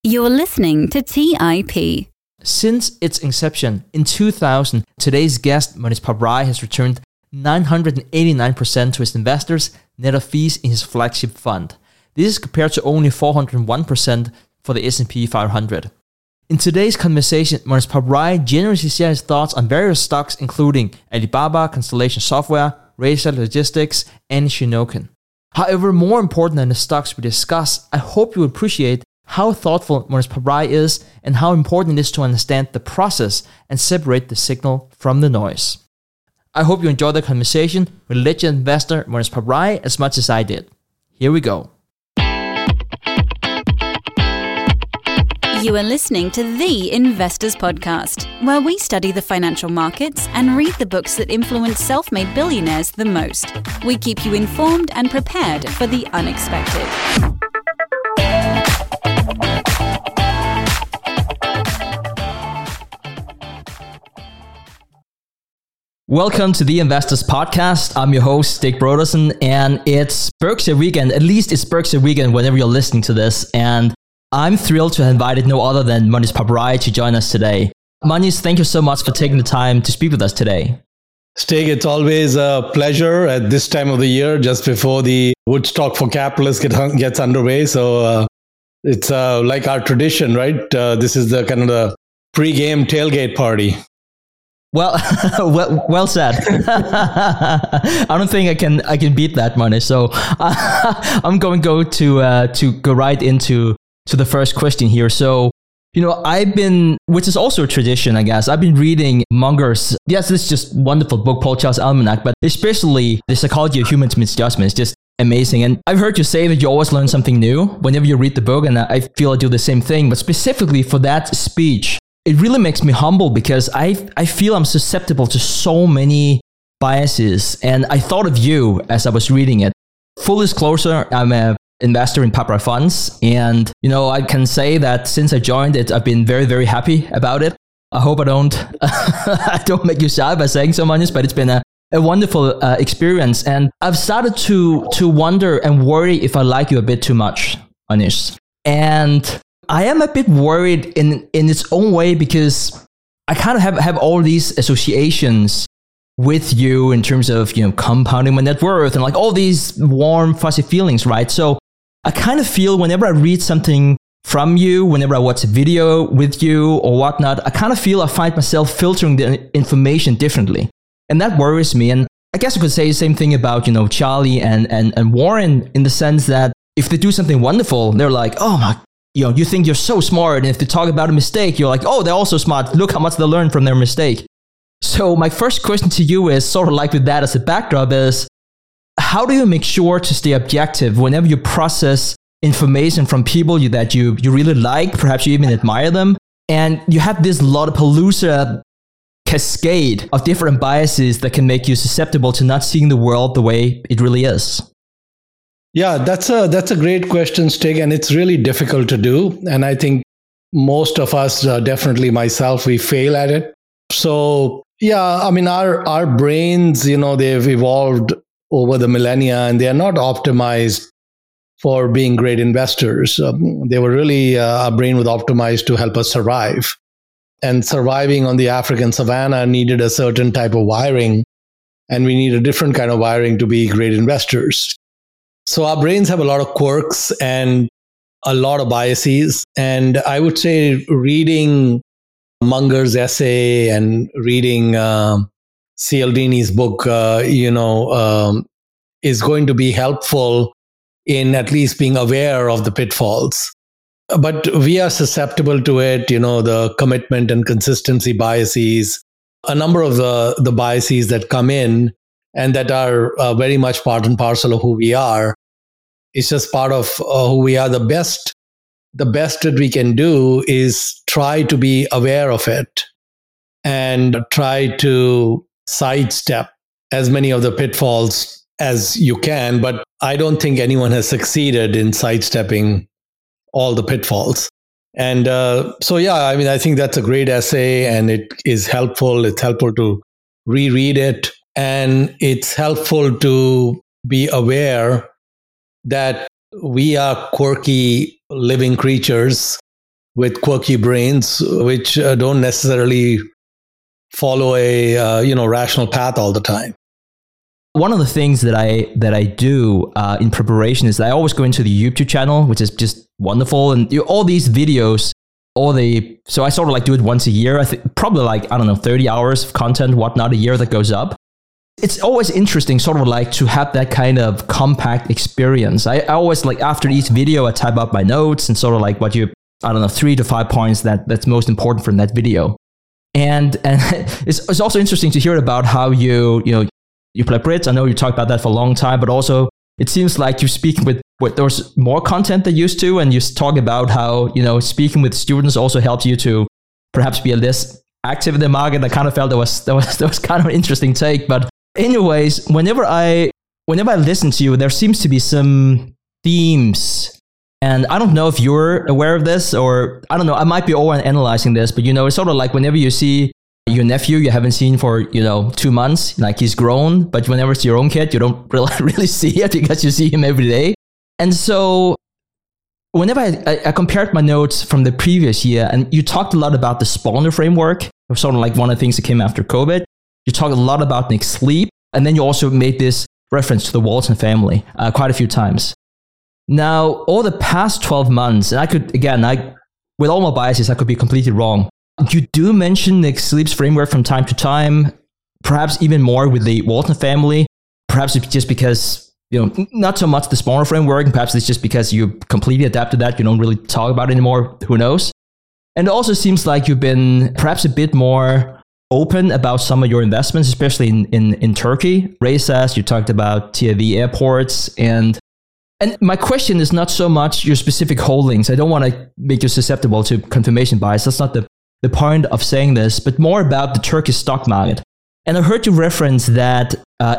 You're listening to TIP. Since its inception in 2000, today's guest, Mohnish Pabrai, has returned 989% to his investors net of fees in his flagship fund. This is compared to only 401% for the S&P 500. In today's conversation, Mohnish Pabrai generously shares his thoughts on various stocks including Alibaba, Constellation Software, Racer Logistics, and Shinoken. However, more important than the stocks we discuss, I hope you appreciate how thoughtful Mohnish Pabrai is and how important it is to understand the process and separate the signal from the noise. I hope you enjoyed the conversation with legend investor Mohnish Pabrai as much as I did. Here we go. You are listening to The Investors Podcast, where we study the financial markets and read the books that influence self-made billionaires the most. We keep you informed and prepared for the unexpected. Welcome to the Investors Podcast. I'm your host, Stig Brodersen, and it's Berkshire Weekend. At least it's Berkshire Weekend whenever you're listening to this. And I'm thrilled to have invited no other than Mohnish Pabrai to join us today. Mohnish, thank you so much for taking the time to speak with us today. Stig, it's always a pleasure at this time of the year, just before the Woodstock for Capitalists gets underway. So it's like our tradition, right? This is the kind of the pre-game tailgate party. Well, well said. I don't think I can beat that, Mohnish. So I'm going to go right into the first question here. So, which is also a tradition, I guess. I've been reading Munger's, yes, this is just wonderful book, Paul Childs' Almanac, but especially The Psychology of Human Misjudgment is just amazing. And I've heard you say that you always learn something new whenever you read the book, and I feel I do the same thing. But specifically for that speech, it really makes me humble because I feel I'm susceptible to so many biases. And I thought of you as I was reading it. Full disclosure, I'm an investor in Pabrai funds. And, I can say that since I joined it, I've been very, very happy about it. I hope I don't make you shy by saying so much, but it's been a wonderful experience. And I've started to wonder and worry if I like you a bit too much, Mohnish. And I am a bit worried in its own way because I kind of have all these associations with you in terms of, compounding my net worth and like all these warm, fuzzy feelings, right? So I kind of feel whenever I read something from you, whenever I watch a video with you or whatnot, I kind of feel I find myself filtering the information differently. And that worries me. And I guess I could say the same thing about, Charlie and Warren in the sense that if they do something wonderful, they're like, oh my, you think you're so smart. And if they talk about a mistake, you're like, oh, they're also smart. Look how much they learned from their mistake. So my first question to you is sort of like with that as a backdrop is, how do you make sure to stay objective whenever you process information from people that you really like, perhaps you even admire them, and you have this Lollapalooza cascade of different biases that can make you susceptible to not seeing the world the way it really is? Yeah, that's a great question, Stig, and it's really difficult to do. And I think most of us, definitely myself, we fail at it. So yeah, I mean, our brains, they've evolved over the millennia, and they are not optimized for being great investors. They were really, our brain was optimized to help us survive. And surviving on the African savannah needed a certain type of wiring, and we need a different kind of wiring to be great investors. So our brains have a lot of quirks and a lot of biases. And I would say reading Munger's essay and reading Cialdini's book, is going to be helpful in at least being aware of the pitfalls. But we are susceptible to it, the commitment and consistency biases, a number of the biases that come in and that are very much part and parcel of who we are. It's just part of who we are. The best that we can do is try to be aware of it and try to sidestep as many of the pitfalls as you can. But I don't think anyone has succeeded in sidestepping all the pitfalls. And I think that's a great essay, and it is helpful. It's helpful to reread it, and it's helpful to be aware that we are quirky living creatures with quirky brains, which don't necessarily follow a rational path all the time. One of the things that I do in preparation is that I always go into the YouTube channel, which is just wonderful, and all these videos, so I sort of like do it once a year. I think probably like 30 hours of content, whatnot, a year that goes up. It's always interesting, sort of like to have that kind of compact experience. I always like after each video, I type up my notes and sort of like 3 to 5 points that's most important from that video. And it's also interesting to hear about how you play Brits. I know you talked about that for a long time, but also it seems like you speak with there's more content than used to, and you talk about how speaking with students also helps you to perhaps be less active in the market. I kind of felt that was kind of an interesting take. But anyways, whenever I listen to you, there seems to be some themes. And I don't know if you're aware of this, or I don't know, I might be overanalyzing this, but it's sort of like whenever you see your nephew you haven't seen for 2 months, like he's grown, but whenever it's your own kid, you don't really see it because you see him every day. And so whenever I compared my notes from the previous year, and you talked a lot about the Spawner framework, sort of like one of the things that came after COVID. You talked a lot about Nick Sleep, and then you also made this reference to the Walton family quite a few times. Now, over the past 12 months, and with all my biases, I could be completely wrong. You do mention Nick Sleep's framework from time to time, perhaps even more with the Walton family. Perhaps it's just because, not so much the Spawner framework, and perhaps it's just because you completely adapted that. You don't really talk about it anymore. Who knows? And it also seems like you've been perhaps a bit more open about some of your investments, especially in Turkey. Reysas, you talked about TAV airports, and my question is not so much your specific holdings. I don't want to make you susceptible to confirmation bias. That's not the point of saying this, but more about the Turkish stock market. And I heard you reference that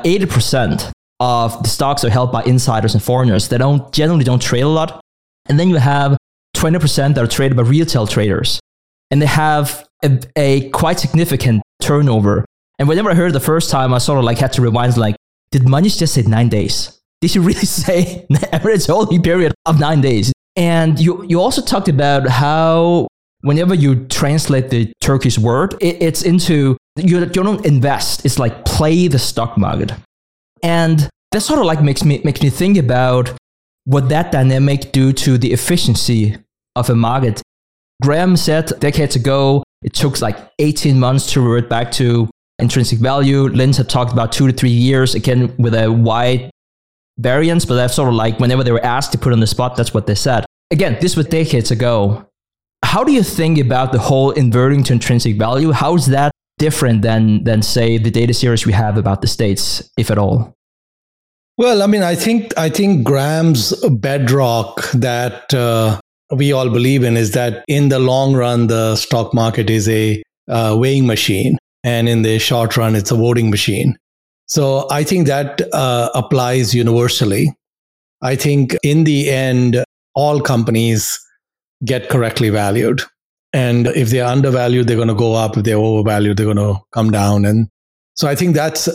80% of the stocks are held by insiders and foreigners. They generally don't trade a lot. And then you have 20% that are traded by retail traders. And they have a quite significant turnover. And whenever I heard it the first time, I sort of like had to rewind, like, did Manish just say 9 days? Did you really say the average holding period of 9 days? And you also talked about how whenever you translate the Turkish word, it's into, you don't invest. It's like play the stock market. And that sort of like makes me think about what that dynamic do to the efficiency of a market. Graham said decades ago, it took like 18 months to revert back to intrinsic value. Linz had talked about 2 to 3 years, again, with a wide variance, but that's sort of like whenever they were asked to put on the spot, that's what they said. Again, this was decades ago. How do you think about the whole inverting to intrinsic value? How is that different than say the data series we have about the States, if at all? Well, I mean, I think Graham's bedrock that we all believe in is that in the long run, the stock market is a weighing machine, and in the short run, it's a voting machine. So I think that applies universally. I think in the end, all companies get correctly valued. And if they're undervalued, they're going to go up. If they're overvalued, they're going to come down. And so I think that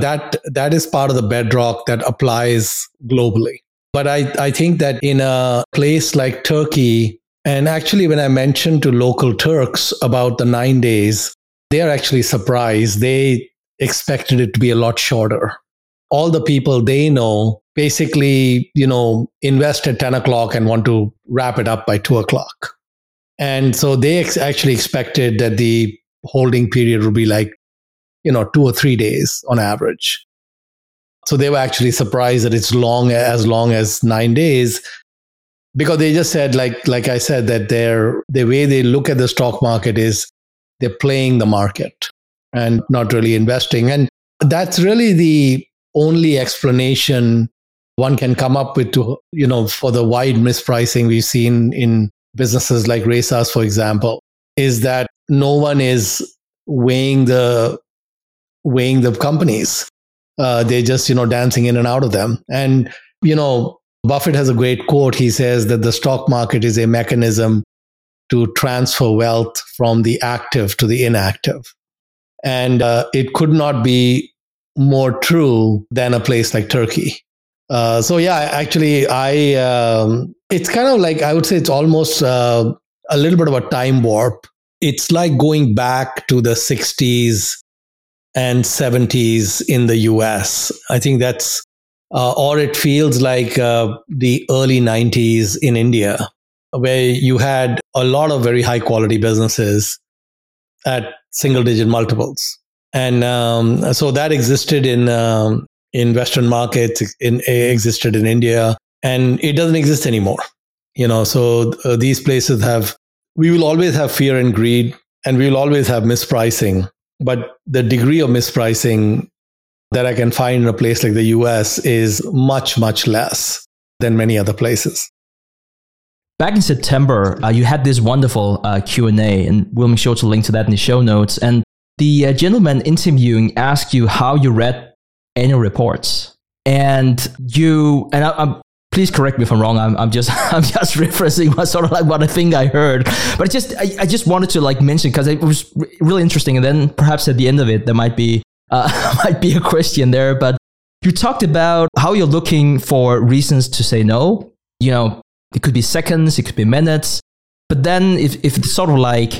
is part of the bedrock that applies globally. But I think that in a place like Turkey, and actually when I mentioned to local Turks about the 9 days, they're actually surprised. They expected it to be a lot shorter. All the people they know basically, invest at 10 o'clock and want to wrap it up by 2 o'clock. And so they actually expected that the holding period would be like, 2 or 3 days on average. So they were actually surprised that it's as long as 9 days, because they just said, like I said, that the way they look at the stock market is they're playing the market and not really investing. And that's really the only explanation one can come up with for the wide mispricing we've seen in businesses like Reysas, for example, is that no one is weighing the companies. They're just, dancing in and out of them. And, Buffett has a great quote. He says that the stock market is a mechanism to transfer wealth from the active to the inactive. And it could not be more true than a place like Turkey. So yeah, actually, it's kind of like, I would say it's almost a little bit of a time warp. It's like going back to the 60s and 70s in the US. I think that's, or it feels like the early 90s in India, where you had a lot of very high quality businesses at single digit multiples. And so that existed in Western markets, existed in India, and it doesn't exist anymore. So these places we will always have fear and greed, and we will always have mispricing. But the degree of mispricing that I can find in a place like the US is much, much less than many other places. Back in September, you had this wonderful Q&A, and we'll make sure to link to that in the show notes. And the gentleman interviewing asked you how you read annual reports. And please correct me if I'm wrong. I'm just referencing what I think I heard. But I just wanted to mention, because it was really interesting. And then perhaps at the end of it, there might be a question there. But you talked about how you're looking for reasons to say no. It could be seconds, it could be minutes. But then if it's sort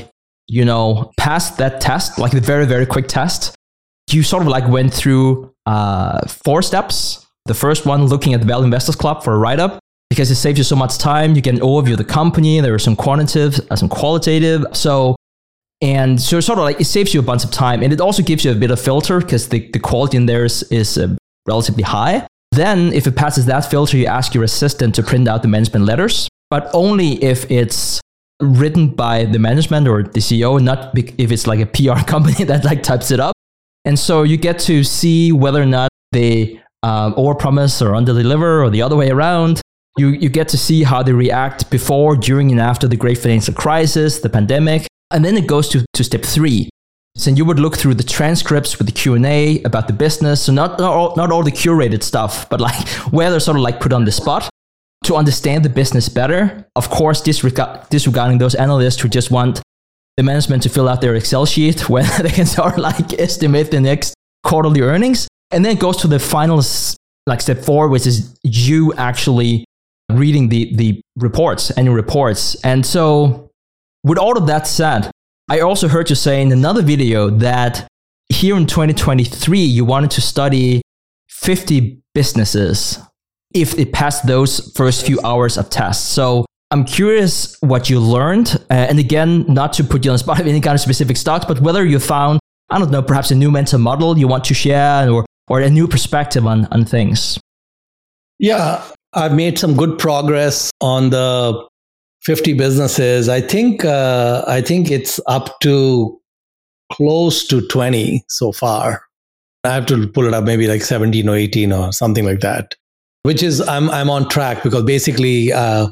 of past that test, like the very, very quick test, you sort of went through 4 steps. The first one, looking at the Value Investors Club for a write-up, because it saves you so much time. You get an overview of the company. There are some quantitative, some qualitative. So sort of it saves you a bunch of time. And it also gives you a bit of filter, because the quality in there is relatively high. Then if it passes that filter, you ask your assistant to print out the management letters, but only if it's written by the management or the CEO, not if it's like a PR company that types it up. And so you get to see whether or not they overpromise or underdeliver, or the other way around. You get to see how they react before, during, and after the great financial crisis, the pandemic. And then it goes to step 3. So you would look through the transcripts with the Q&A about the business. So not all the curated stuff, but where they're sort of put on the spot to understand the business better. Of course, disregarding those analysts who just want the management to fill out their Excel sheet where they can sort of estimate the next quarterly earnings. And then it goes to the final step 4, which is you actually reading the reports, annual reports. And so with all of that said, I also heard you say in another video that here in 2023, you wanted to study 50 businesses if it passed those first few hours of tests. So I'm curious what you learned. And again, not to put you on the spot of any kind of specific stocks, but whether you found, I don't know, perhaps a new mental model you want to share, or a new perspective on things. Yeah, I've made some good progress on the 50 businesses. I think it's up to close to 20 so far. I have to pull it up, maybe 17 or 18 or something like that, which is I'm on track, because basically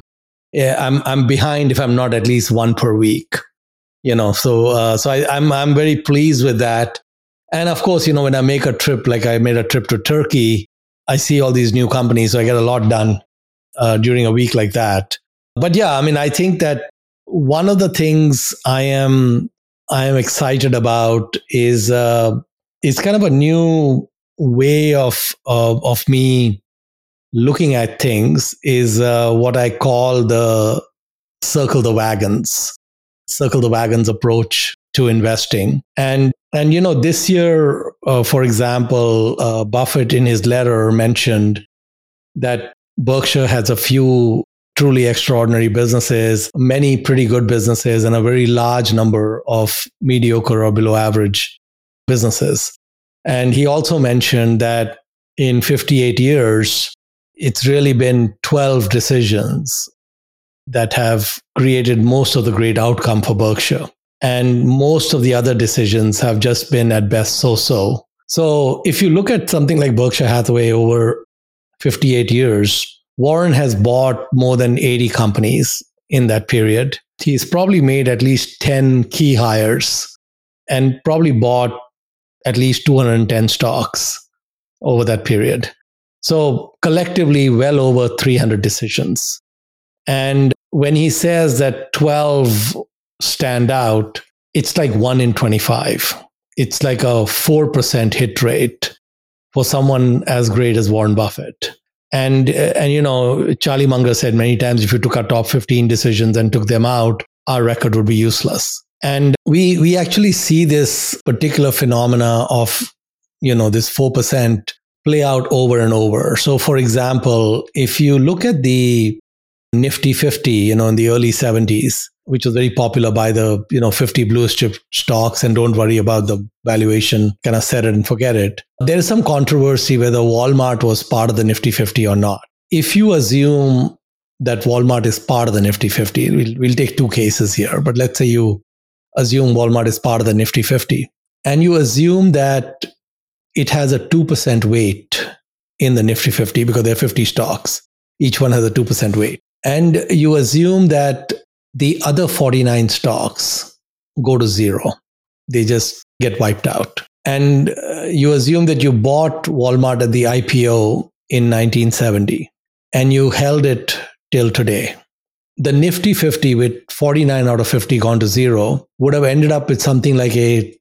I'm behind if I'm not at least one per week. So I'm very pleased with that. And of course, when I make a trip, like I made a trip to Turkey, I see all these new companies, so I get a lot done during a week like that. But yeah, I think that one of the things I am excited about is kind of a new way of me looking at things, is what I call the circle the wagons approach to investing. And this year, for example, Buffett in his letter mentioned that Berkshire has a few truly extraordinary businesses, many pretty good businesses, and a very large number of mediocre or below average businesses. And he also mentioned that in 58 years, it's really been 12 decisions that have created most of the great outcome for Berkshire. And most of the other decisions have just been at best so-so. So if you look at something like Berkshire Hathaway over 58 years, Warren has bought more than 80 companies in that period. He's probably made at least 10 key hires and probably bought at least 210 stocks over that period. So collectively, well over 300 decisions. And when he says that 12 stand out, it's like 1 in 25. It's like a 4% hit rate for someone as great as Warren Buffett. And Charlie Munger said many times, if you took our top 15 decisions and took them out, our record would be useless. And we actually see this particular phenomena of, this 4% play out over and over. So for example, if you look at the Nifty 50, in the early 70s, which was very popular by the, 50 bluest chip stocks, and don't worry about the valuation, kind of set it and forget it. There is some controversy whether Walmart was part of the Nifty 50 or not. If you assume that Walmart is part of the Nifty 50, we'll take two cases here, but let's say you assume Walmart is part of the Nifty 50, and you assume that it has a 2% weight in the Nifty 50 because there are 50 stocks. Each one has a 2% weight. And you assume that the other 49 stocks go to zero. They just get wiped out. And you assume that you bought Walmart at the IPO in 1970 and you held it till today. The Nifty 50 with 49 out of 50 gone to zero would have ended up with something like a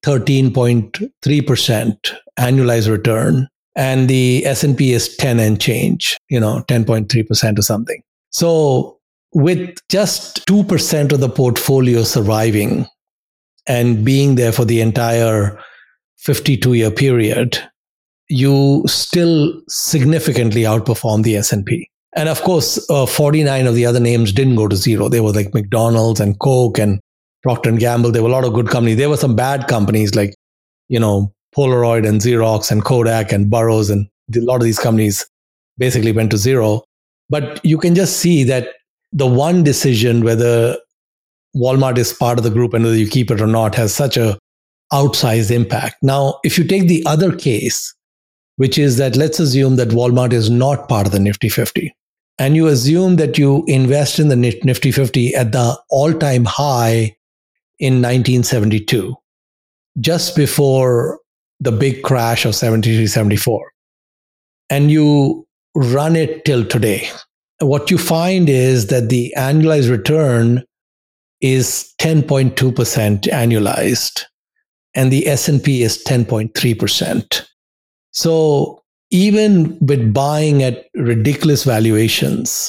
13.3% annualized return. And the S&P is 10 and change, 10.3% or something. So with just 2% of the portfolio surviving and being there for the entire 52-year period, you still significantly outperform the S&P. And of course, 49 of the other names didn't go to zero. They were like McDonald's and Coke and Procter & Gamble. There were a lot of good companies. There were some bad companies like, Polaroid and Xerox and Kodak and Burroughs. And a lot of these companies basically went to zero. But you can just see that the one decision whether Walmart is part of the group and whether you keep it or not has such a outsized impact. Now, if you take the other case, which is that let's assume that Walmart is not part of the Nifty 50, and you assume that you invest in the Nifty 50 at the all-time high in 1972, just before the big crash of 73-74, and you run it till today, what you find is that the annualized return is 10.2% annualized, and the S&P is 10.3%. So even with buying at ridiculous valuations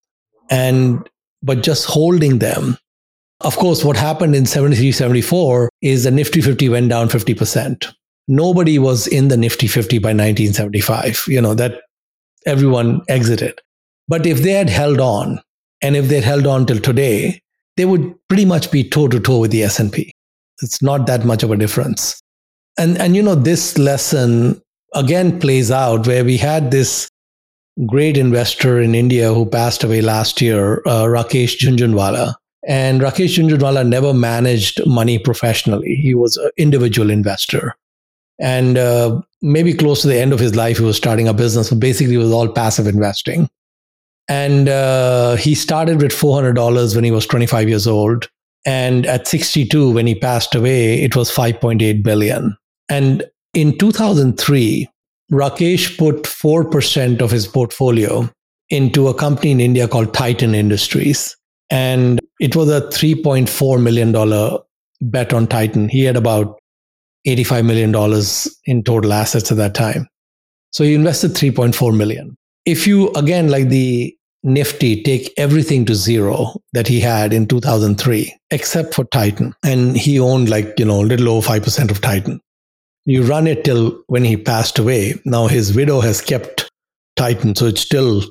but just holding them, of course, what happened in 73-74 is the Nifty 50 went down 50%. Nobody was in the Nifty 50 by 1975, that everyone exited. But if they had held on, and if they'd held on till today, they would pretty much be toe-to-toe with the S&P. It's not that much of a difference. And this lesson again plays out where we had this great investor in India who passed away last year, Rakesh Jhunjhunwala. And Rakesh Jhunjhunwala never managed money professionally. He was an individual investor. And maybe close to the end of his life, he was starting a business. But basically, it was all passive investing. And he started with $400 when he was 25 years old. And at 62, when he passed away, it was $5.8 billion. And in 2003, Rakesh put 4% of his portfolio into a company in India called Titan Industries. And it was a $3.4 million bet on Titan. He had about $85 million in total assets at that time. So he invested $3.4 million. If you, again, like the Nifty, take everything to zero that he had in 2003, except for Titan, and he owned a little over 5% of Titan. You run it till when he passed away. Now his widow has kept Titan, so it's still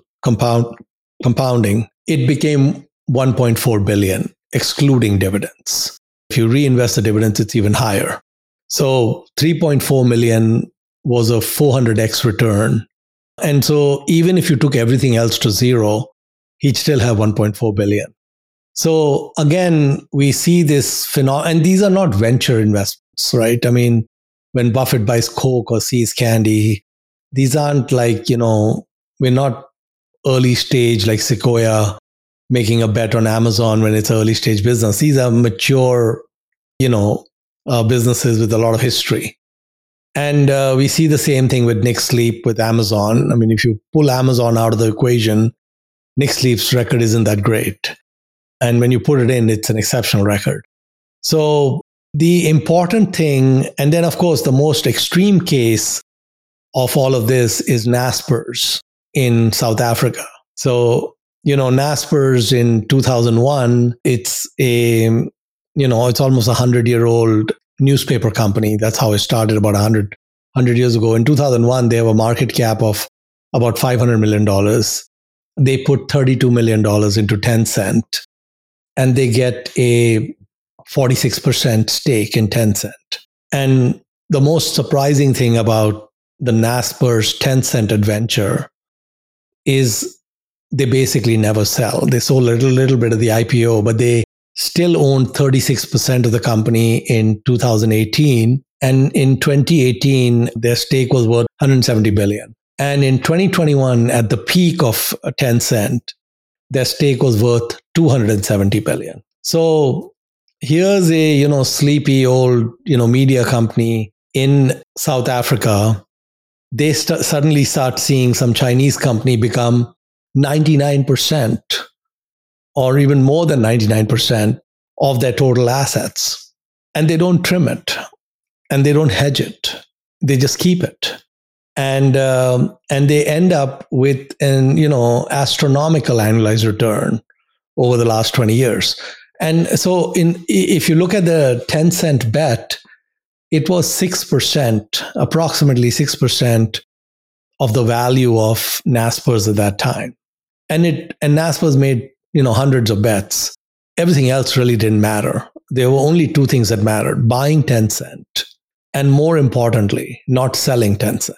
compounding. It became $1.4 billion, excluding dividends. If you reinvest the dividends, it's even higher. So $3.4 million was a 400x return. And so even if you took everything else to zero, he'd still have $1.4 billion. So again, we see this phenomenon, and these are not venture investments, right? I mean, when Buffett buys Coke or sees candy, these aren't we're not early stage like Sequoia making a bet on Amazon when it's an early stage business. These are mature, businesses with a lot of history. And we see the same thing with Nick Sleep with Amazon. I mean, if you pull Amazon out of the equation, Nick Sleep's record isn't that great. And when you put it in, it's an exceptional record. So the important thing, and then of course, the most extreme case of all of this is Naspers in South Africa. So Naspers in 2001, it's it's almost 100-year-old newspaper company. That's how it started about 100 years ago. In 2001, they have a market cap of about $500 million. They put $32 million into Tencent, and they get a 46% stake in Tencent. And the most surprising thing about the Naspers Tencent adventure is they basically never sell. They sold a little bit of the IPO, but they still owned 36% of the company in 2018. And in 2018, their stake was worth $170 billion. And in 2021, at the peak of Tencent, their stake was worth $270 billion. So here's a, sleepy old, media company in South Africa. They suddenly start seeing some Chinese company become 99% or even more than 99% of their total assets. And they don't trim it and they don't hedge it. They just keep it. And they end up with an, astronomical annualized return over the last 20 years. And so if you look at the Tencent bet, it was 6%, approximately 6% of the value of Naspers at that time. And Naspers made, hundreds of bets. Everything else really didn't matter. There were only two things that mattered: buying Tencent, and more importantly, not selling Tencent.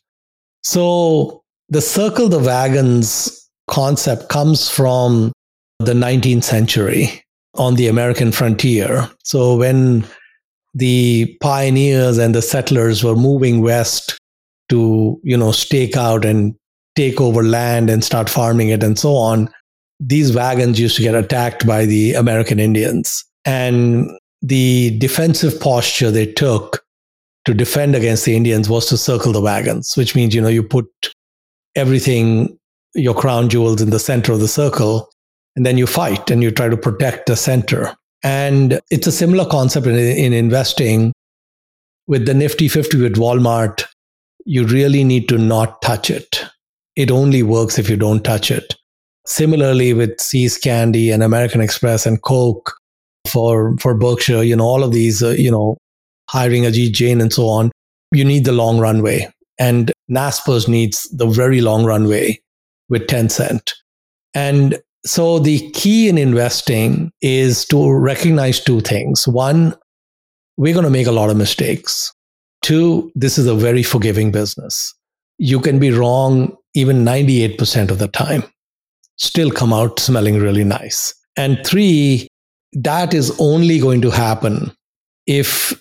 So the circle the wagons concept comes from the 19th century on the American frontier. So when the pioneers and the settlers were moving west to, stake out and take over land and start farming it and so on, these wagons used to get attacked by the American Indians. And the defensive posture they took to defend against the Indians was to circle the wagons, which means, you put everything, your crown jewels in the center of the circle, and then you fight and you try to protect the center. And it's a similar concept in investing. With the Nifty 50 with Walmart, you really need to not touch it. It only works if you don't touch it. Similarly with See's Candy and American Express and Coke for Berkshire, all of these, hiring Ajit Jain and so on, you need the long runway. And Naspers needs the very long runway with Tencent. And so the key in investing is to recognize two things. One, we're going to make a lot of mistakes. Two, this is a very forgiving business. You can be wrong even 98% of the time, still come out smelling really nice. And three, that is only going to happen if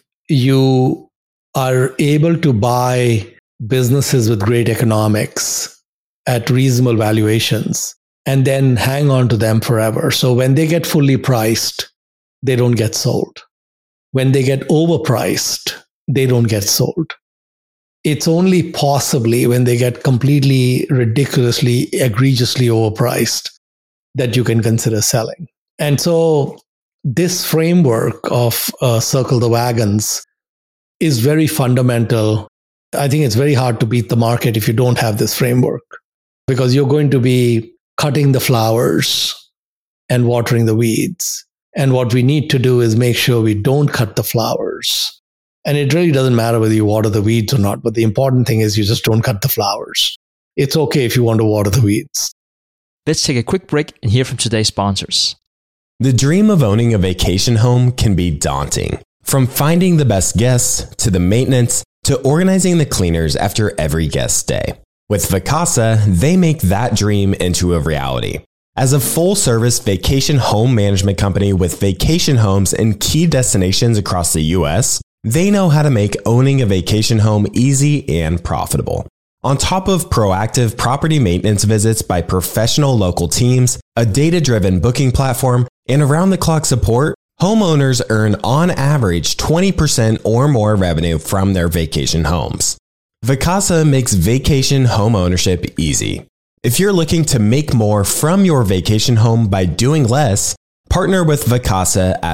you are able to buy businesses with great economics at reasonable valuations and then hang on to them forever. So when they get fully priced, they don't get sold. When they get overpriced, they don't get sold. It's only possibly when they get completely ridiculously, egregiously overpriced that you can consider selling. And so this framework of circle the wagons is very fundamental. I think it's very hard to beat the market if you don't have this framework, because you're going to be cutting the flowers and watering the weeds. And what we need to do is make sure we don't cut the flowers. And it really doesn't matter whether you water the weeds or not, but the important thing is you just don't cut the flowers. It's okay if you want to water the weeds. Let's take a quick break and hear from today's sponsors. The dream of owning a vacation home can be daunting. From finding the best guests, to the maintenance, to organizing the cleaners after every guest stay. With Vacasa, they make that dream into a reality. As a full-service vacation home management company with vacation homes in key destinations across the U.S., they know how to make owning a vacation home easy and profitable. On top of proactive property maintenance visits by professional local teams, a data-driven booking platform, and around-the-clock support, homeowners earn on average 20% or more revenue from their vacation homes. Vacasa makes vacation home ownership easy. If you're looking to make more from your vacation home by doing less, partner with Vacasa at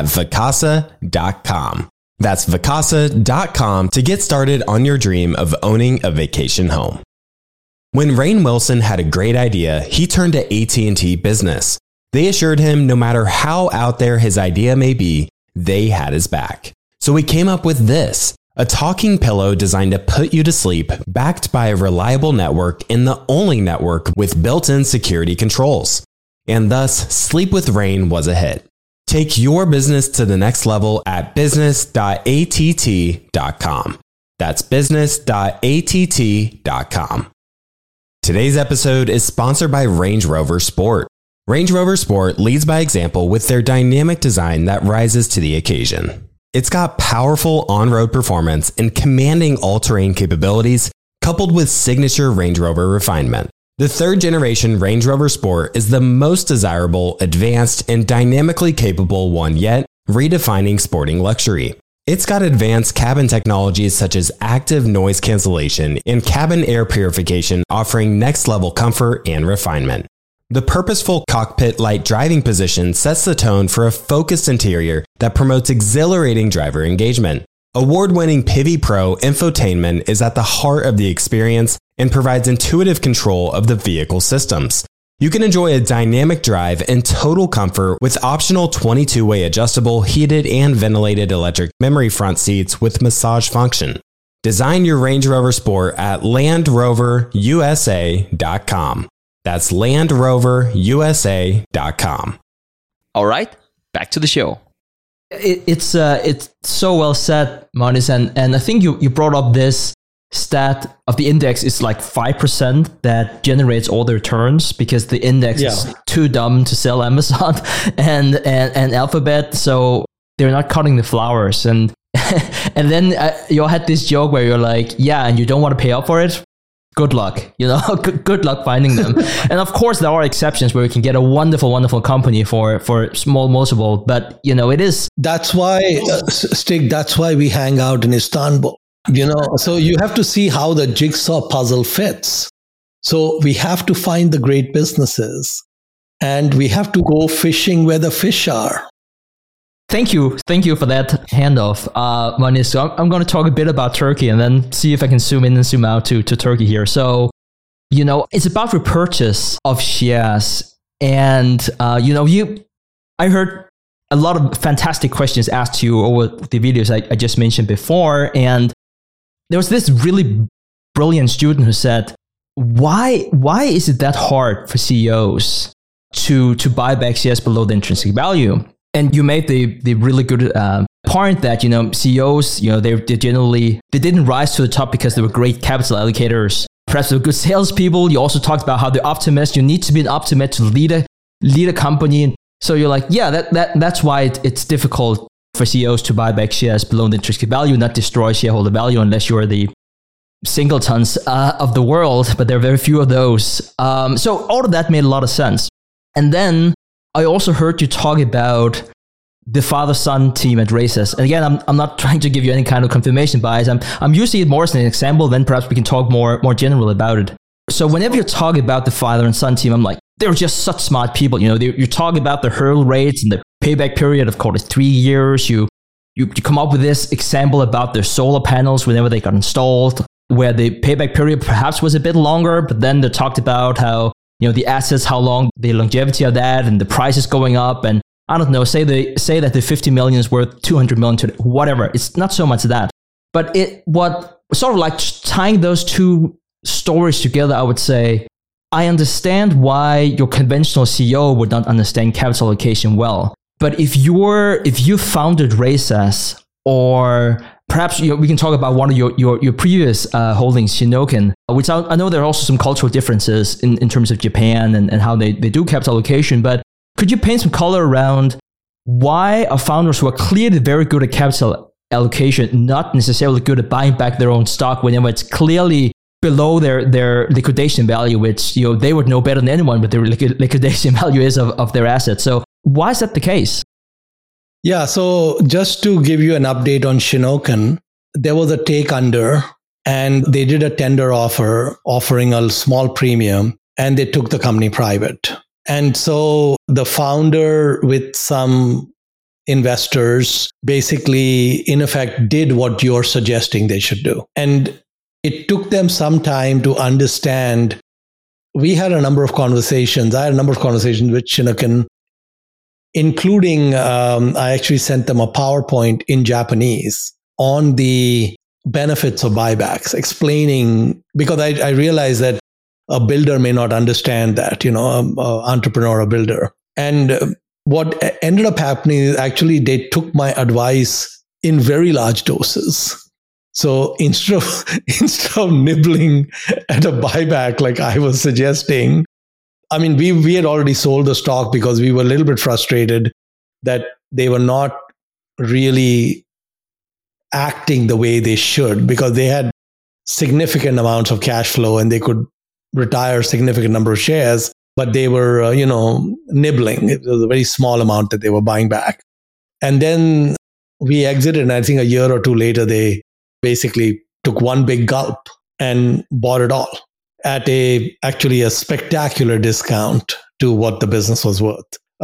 vacasa.com. That's vacasa.com to get started on your dream of owning a vacation home. When Rainn Wilson had a great idea, he turned to AT&T Business. They assured him no matter how out there his idea may be, they had his back. So he came up with this, a talking pillow designed to put you to sleep, backed by a reliable network and the only network with built-in security controls. And thus, Sleep with Rainn was a hit. Take your business to the next level at business.att.com. That's business.att.com. Today's episode is sponsored by Range Rover Sport. Range Rover Sport leads by example with their dynamic design that rises to the occasion. It's got powerful on-road performance and commanding all-terrain capabilities, coupled with signature Range Rover refinement. The third-generation Range Rover Sport is the most desirable, advanced, and dynamically capable one yet, redefining sporting luxury. It's got advanced cabin technologies such as active noise cancellation and cabin air purification, offering next-level comfort and refinement. The purposeful cockpit-like driving position sets the tone for a focused interior that promotes exhilarating driver engagement. Award-winning Pivi Pro infotainment is at the heart of the experience and provides intuitive control of the vehicle systems. You can enjoy a dynamic drive and total comfort with optional 22-way adjustable, heated and ventilated electric memory front seats with massage function. Design your Range Rover Sport at LandRoverUSA.com. That's LandRoverUSA.com. All right, back to the show. It's so well said, Manis, and I think you brought up this stat of the index is like 5% that generates all the returns because the index is too dumb to sell Amazon and Alphabet, so they're not cutting the flowers. And and then you had this joke where you're like, yeah, and you don't want to pay up for it. Good luck, good luck finding them. And of course, there are exceptions where you can get a wonderful, wonderful company for small multiple. But, it is. That's why, Stig, that's why we hang out in Istanbul. So you have to see how the jigsaw puzzle fits. So we have to find the great businesses and we have to go fishing where the fish are. Thank you for that handoff, Manis. So I'm going to talk a bit about Turkey and then see if I can zoom in and zoom out to Turkey here. So, it's about repurchase of shares. And, I heard a lot of fantastic questions asked to you over the videos I just mentioned before. And there was this really brilliant student who said, why is it that hard for CEOs to buy back shares below the intrinsic value? And you made the really good point that, CEOs, they didn't rise to the top because they were great capital allocators. Perhaps they were good salespeople. You also talked about how the optimist, you need to be an optimist to lead a company. So you're like, yeah, that's why it's difficult for CEOs to buy back shares below the intrinsic value, not destroy shareholder value unless you're the singletons of the world, but there are very few of those. So all of that made a lot of sense. And then I also heard you talk about the father-son team at Races. And again, I'm not trying to give you any kind of confirmation bias. I'm using it more as an example, then perhaps we can talk more general about it. So whenever you're talking about the father and son team, I'm like, they're just such smart people. You're talking about the hurdle rates and the payback period of, call it 3 years. You come up with this example about their solar panels whenever they got installed, where the payback period perhaps was a bit longer, but then they talked about how, the assets, how long the longevity of that, and the price is going up. And I don't know, say that the 50 million is worth 200 million to whatever. It's not so much that, but what sort of like tying those two stories together, I would say, I understand why your conventional CEO would not understand capital allocation well. But if you founded Races, or perhaps we can talk about one of your previous holdings, Shinoken, which I know there are also some cultural differences in terms of Japan and how they do capital allocation. But could you paint some color around why are founders who are clearly very good at capital allocation not necessarily good at buying back their own stock whenever it's clearly below their liquidation value, which they would know better than anyone what their liquidation value is of their assets. So why is that the case? Yeah, so just to give you an update on Shinoken, there was a take under and they did a tender offer offering a small premium and they took the company private. And so the founder with some investors basically, in effect, did what you're suggesting they should do. And it took them some time to understand we had a number of conversations. I had a number of conversations with Shinnecoin, including I actually sent them a PowerPoint in Japanese on the benefits of buybacks, explaining, because I realized that a builder may not understand that, an entrepreneur, a builder. And what ended up happening is actually they took my advice in very large doses. So instead of nibbling at a buyback like I was suggesting, I mean, we had already sold the stock because we were a little bit frustrated that they were not really acting the way they should, because they had significant amounts of cash flow and they could retire a significant number of shares, but they were, nibbling. It was a very small amount that they were buying back. And then we exited, and I think a year or two later, they basically took one big gulp and bought it all at actually a spectacular discount to what the business was worth.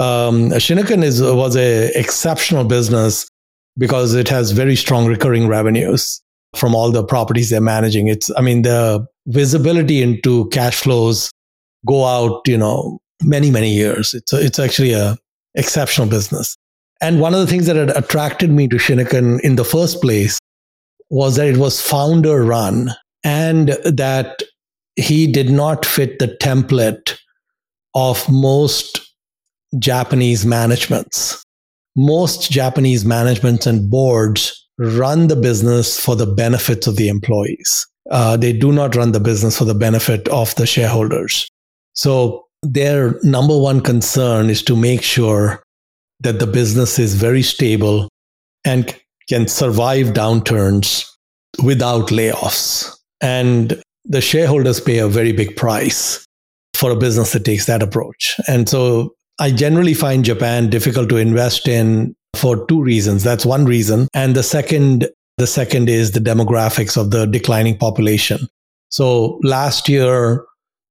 Shinnecoin was an exceptional business because it has very strong recurring revenues from all the properties they're managing. The visibility into cash flows go out, many, many years. It's actually a exceptional business. And one of the things that had attracted me to Shinnecoin in the first place was that it was founder run and that he did not fit the template of most Japanese managements. Most Japanese managements and boards run the business for the benefits of the employees. They do not run the business for the benefit of the shareholders. So their number one concern is to make sure that the business is very stable and can survive downturns without layoffs. And the shareholders pay a very big price for a business that takes that approach. And so I generally find Japan difficult to invest in for two reasons. That's one reason. And the second is the demographics of the declining population. So last year,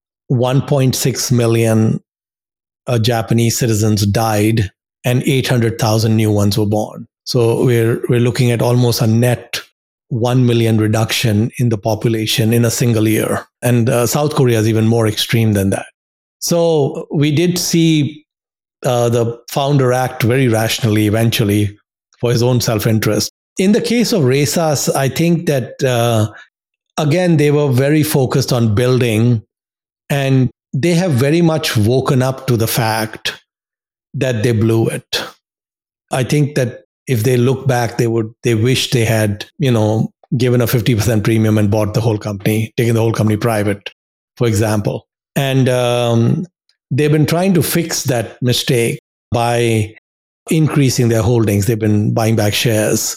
1.6 million Japanese citizens died and 800,000 new ones were born. So we're looking at almost a net 1 million reduction in the population in a single year. And South Korea is even more extreme than that. So we did see the founder act very rationally eventually for his own self-interest. In the case of Reisas, I think that, again, they were very focused on building, and they have very much woken up to the fact that they blew it. I think that if they look back, they wish they had, given a 50% premium and bought the whole company, taken the whole company private, for example. And they've been trying to fix that mistake by increasing their holdings. They've been buying back shares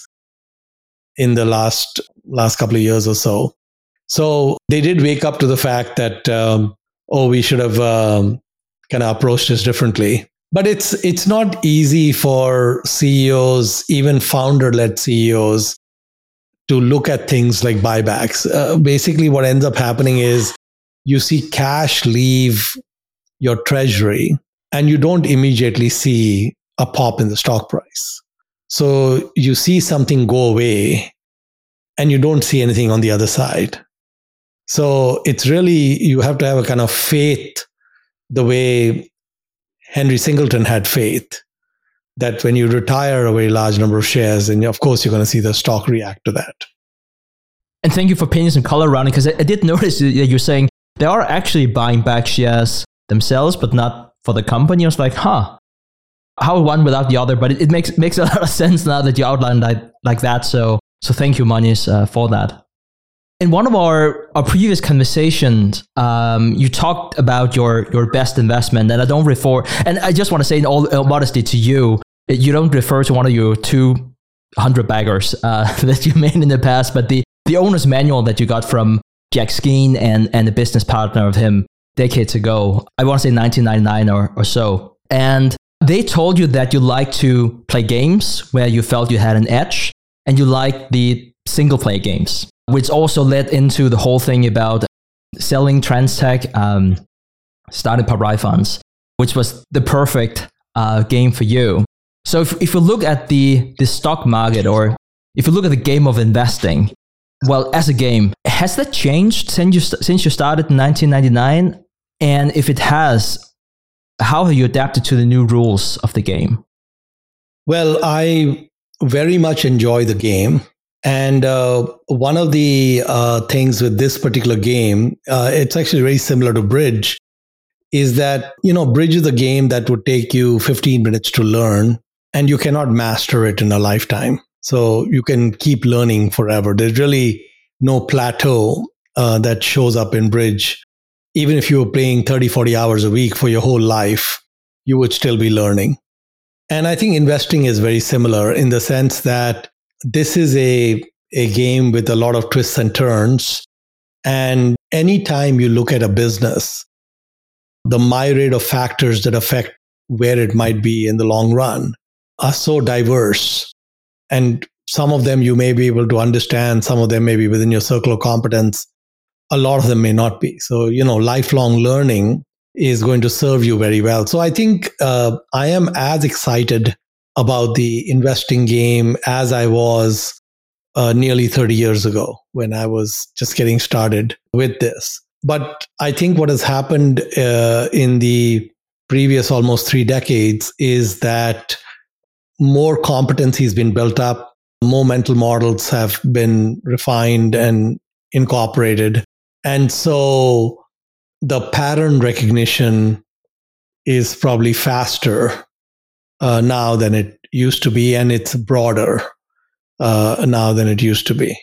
in the last couple of years or so. So they did wake up to the fact that, we should have kind of approached this differently. But it's not easy for CEOs, even founder-led CEOs, to look at things like buybacks. Basically, what ends up happening is you see cash leave your treasury and you don't immediately see a pop in the stock price. So you see something go away and you don't see anything on the other side. So it's really, you have to have a kind of faith the way Henry Singleton had faith that when you retire a very large number of shares, and of course you're going to see the stock react to that. And thank you for painting some color around it, because I did notice that you're saying they are actually buying back shares themselves, but not for the company. I was like, how one without the other? But it makes a lot of sense now that you outlined like that. So thank you, Manish, for that. In one of our previous conversations, you talked about your best investment, and and I just want to say in all modesty to you, you don't refer to one of your 200 baggers that you made in the past, but the owner's manual that you got from Jack Skeen and a business partner of him decades ago. I want to say 1999 or so. And they told you that you like to play games where you felt you had an edge, and you like the single player games, which also led into the whole thing about selling Transtech, starting Pariah Funds, which was the perfect game for you. So if you look at the stock market, or if you look at the game of investing, well, as a game, has that changed since you started in 1999? And if it has, how have you adapted to the new rules of the game? Well, I very much enjoy the game. And one of the things with this particular game, it's actually very similar to Bridge, is that, Bridge is a game that would take you 15 minutes to learn, and you cannot master it in a lifetime. So you can keep learning forever. There's really no plateau that shows up in Bridge. Even if you were playing 30, 40 hours a week for your whole life, you would still be learning. And I think investing is very similar in the sense that this is a game with a lot of twists and turns. And anytime you look at a business, the myriad of factors that affect where it might be in the long run are so diverse. And some of them you may be able to understand, some of them may be within your circle of competence. A lot of them may not be. So, lifelong learning is going to serve you very well. So I think I am as excited about the investing game as I was nearly 30 years ago when I was just getting started with this. But I think what has happened in the previous almost 3 decades is that more competency has been built up, more mental models have been refined and incorporated. And so the pattern recognition is probably faster now than it used to be, and it's broader now than it used to be.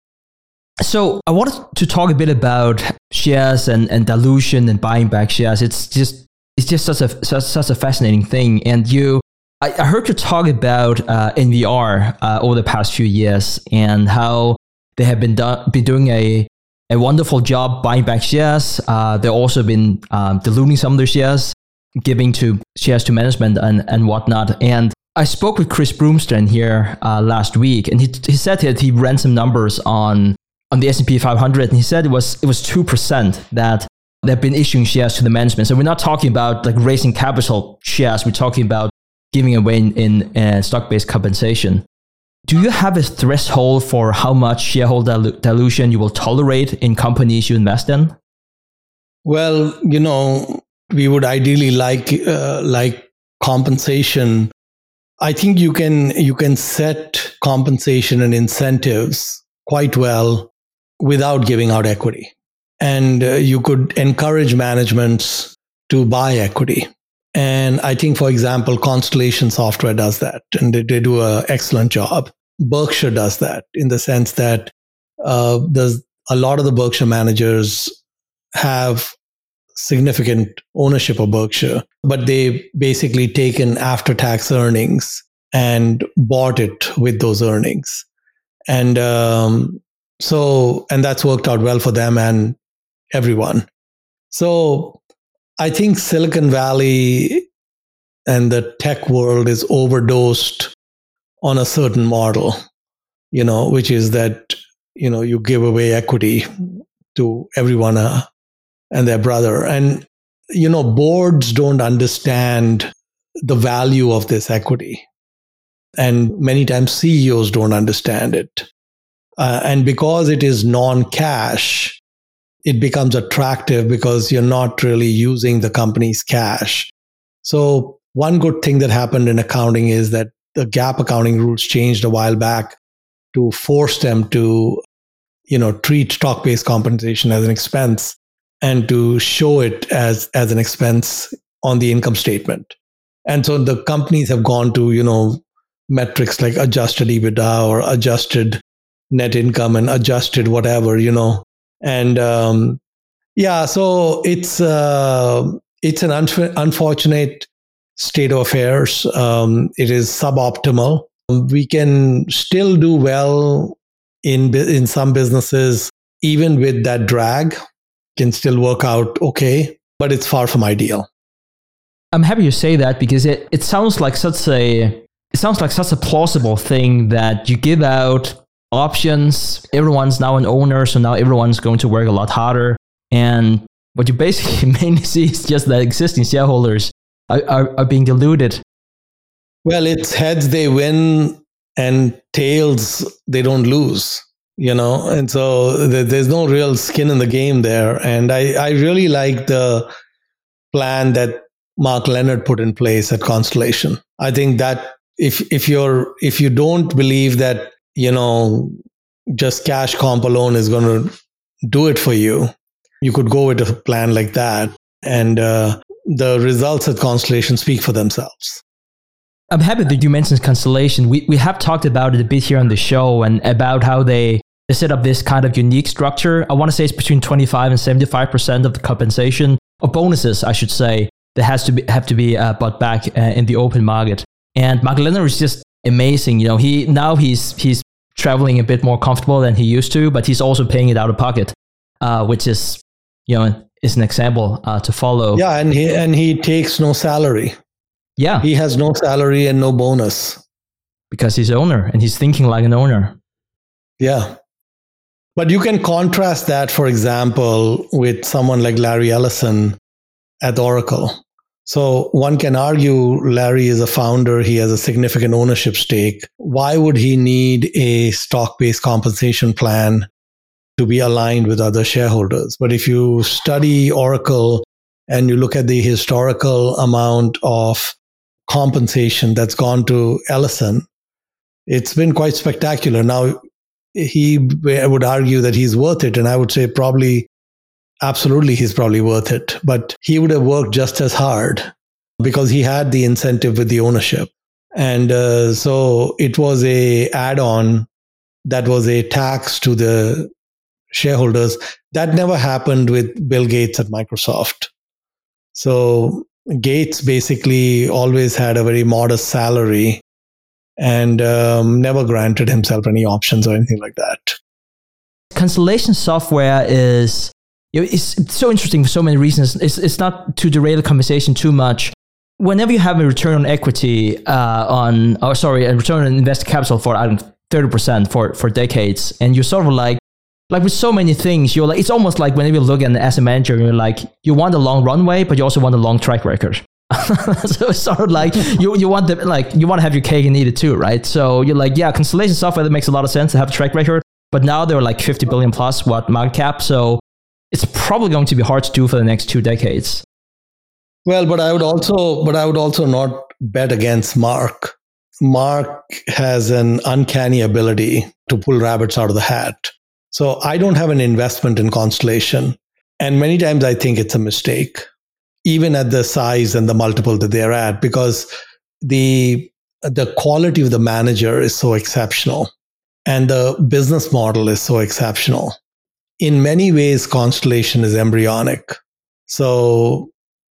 So I wanted to talk a bit about shares and dilution and buying back shares. It's just such a fascinating thing. And I heard you talk about NVR over the past few years and how they have been doing a wonderful job buying back shares. They've also been diluting some of their shares, giving shares to management and whatnot. And I spoke with Chris Broomstein here last week, and he said that he ran some numbers on the S&P 500, and he said it was 2% that they've been issuing shares to the management. So we're not talking about like raising capital shares. We're talking about giving away in stock-based compensation. Do you have a threshold for how much shareholder dilution you will tolerate in companies you invest in? Well, we would ideally like compensation. I think you can set compensation and incentives quite well without giving out equity. And you could encourage managements to buy equity. And I think, for example, Constellation Software does that, and they do an excellent job. Berkshire does that in the sense that there's a lot of the Berkshire managers have significant ownership of Berkshire, but they've basically taken after-tax earnings and bought it with those earnings. And and that's worked out well for them and everyone. So I think Silicon Valley and the tech world is overdosed on a certain model, which is that, you give away equity to everyone and their brother. And, boards don't understand the value of this equity. And many times CEOs don't understand it. And because it is non-cash, it becomes attractive because you're not really using the company's cash. So one good thing that happened in accounting is that the GAAP accounting rules changed a while back to force them to, treat stock-based compensation as an expense and to show it as an expense on the income statement. And so the companies have gone to, metrics like adjusted EBITDA or adjusted net income and adjusted whatever, And so it's an unfortunate state of affairs. It is suboptimal. We can still do well in some businesses, even with that drag, can still work out okay, but it's far from ideal. I'm happy you say that because it sounds like such a plausible thing that you give out options. Everyone's now an owner, so now everyone's going to work a lot harder. And what you basically mainly see is just that existing shareholders are being diluted. Well, it's heads they win and tails they don't lose, and so there's no real skin in the game there. And I really like the plan that Mark Leonard put in place at Constellation. I think that if you don't believe that, just cash comp alone is going to do it for you, you could go with a plan like that. And the results at Constellation speak for themselves. I'm happy that you mentioned Constellation. We have talked about it a bit here on the show and about how they set up this kind of unique structure. I want to say it's between 25 and 75% of the compensation, or bonuses, I should say, that have to be bought back in the open market. And Mark Leonard is just amazing. He's traveling a bit more comfortable than he used to, but he's also paying it out of pocket, which is an example to follow. Yeah, and he takes no salary. Yeah, he has no salary and no bonus because he's owner and he's thinking like an owner. Yeah. But you can contrast that, for example, with someone like Larry Ellison at Oracle. So one can argue Larry is a founder. He has a significant ownership stake. Why would he need a stock-based compensation plan to be aligned with other shareholders? But if you study Oracle and you look at the historical amount of compensation that's gone to Ellison, it's been quite spectacular. Now, he would argue that he's worth it. And I would say absolutely, he's probably worth it. But he would have worked just as hard because he had the incentive with the ownership. And so it was a add-on that was a tax to the shareholders. That never happened with Bill Gates at Microsoft. So Gates basically always had a very modest salary and never granted himself any options or anything like that. Constellation Software is it's so interesting for so many reasons. It's not to derail the conversation too much. Whenever you have a return on equity a return on invested capital for 30% for decades, and you're sort of like with so many things, you're like, it's almost like whenever you look at an asset manager, you're like, you want a long runway, but you also want a long track record. So it's sort of like you want to have your cake and eat it too, right? So you're like, yeah, Constellation Software, that makes a lot of sense to have a track record, but now they're like 50 billion plus market cap, so it's probably going to be hard to do for the next 2 decades. Well, but I would also not bet against Mark. Mark has an uncanny ability to pull rabbits out of the hat. So I don't have an investment in Constellation, and many times I think it's a mistake, even at the size and the multiple that they're at, because the quality of the manager is so exceptional and the business model is so exceptional. In many ways, Constellation is embryonic. So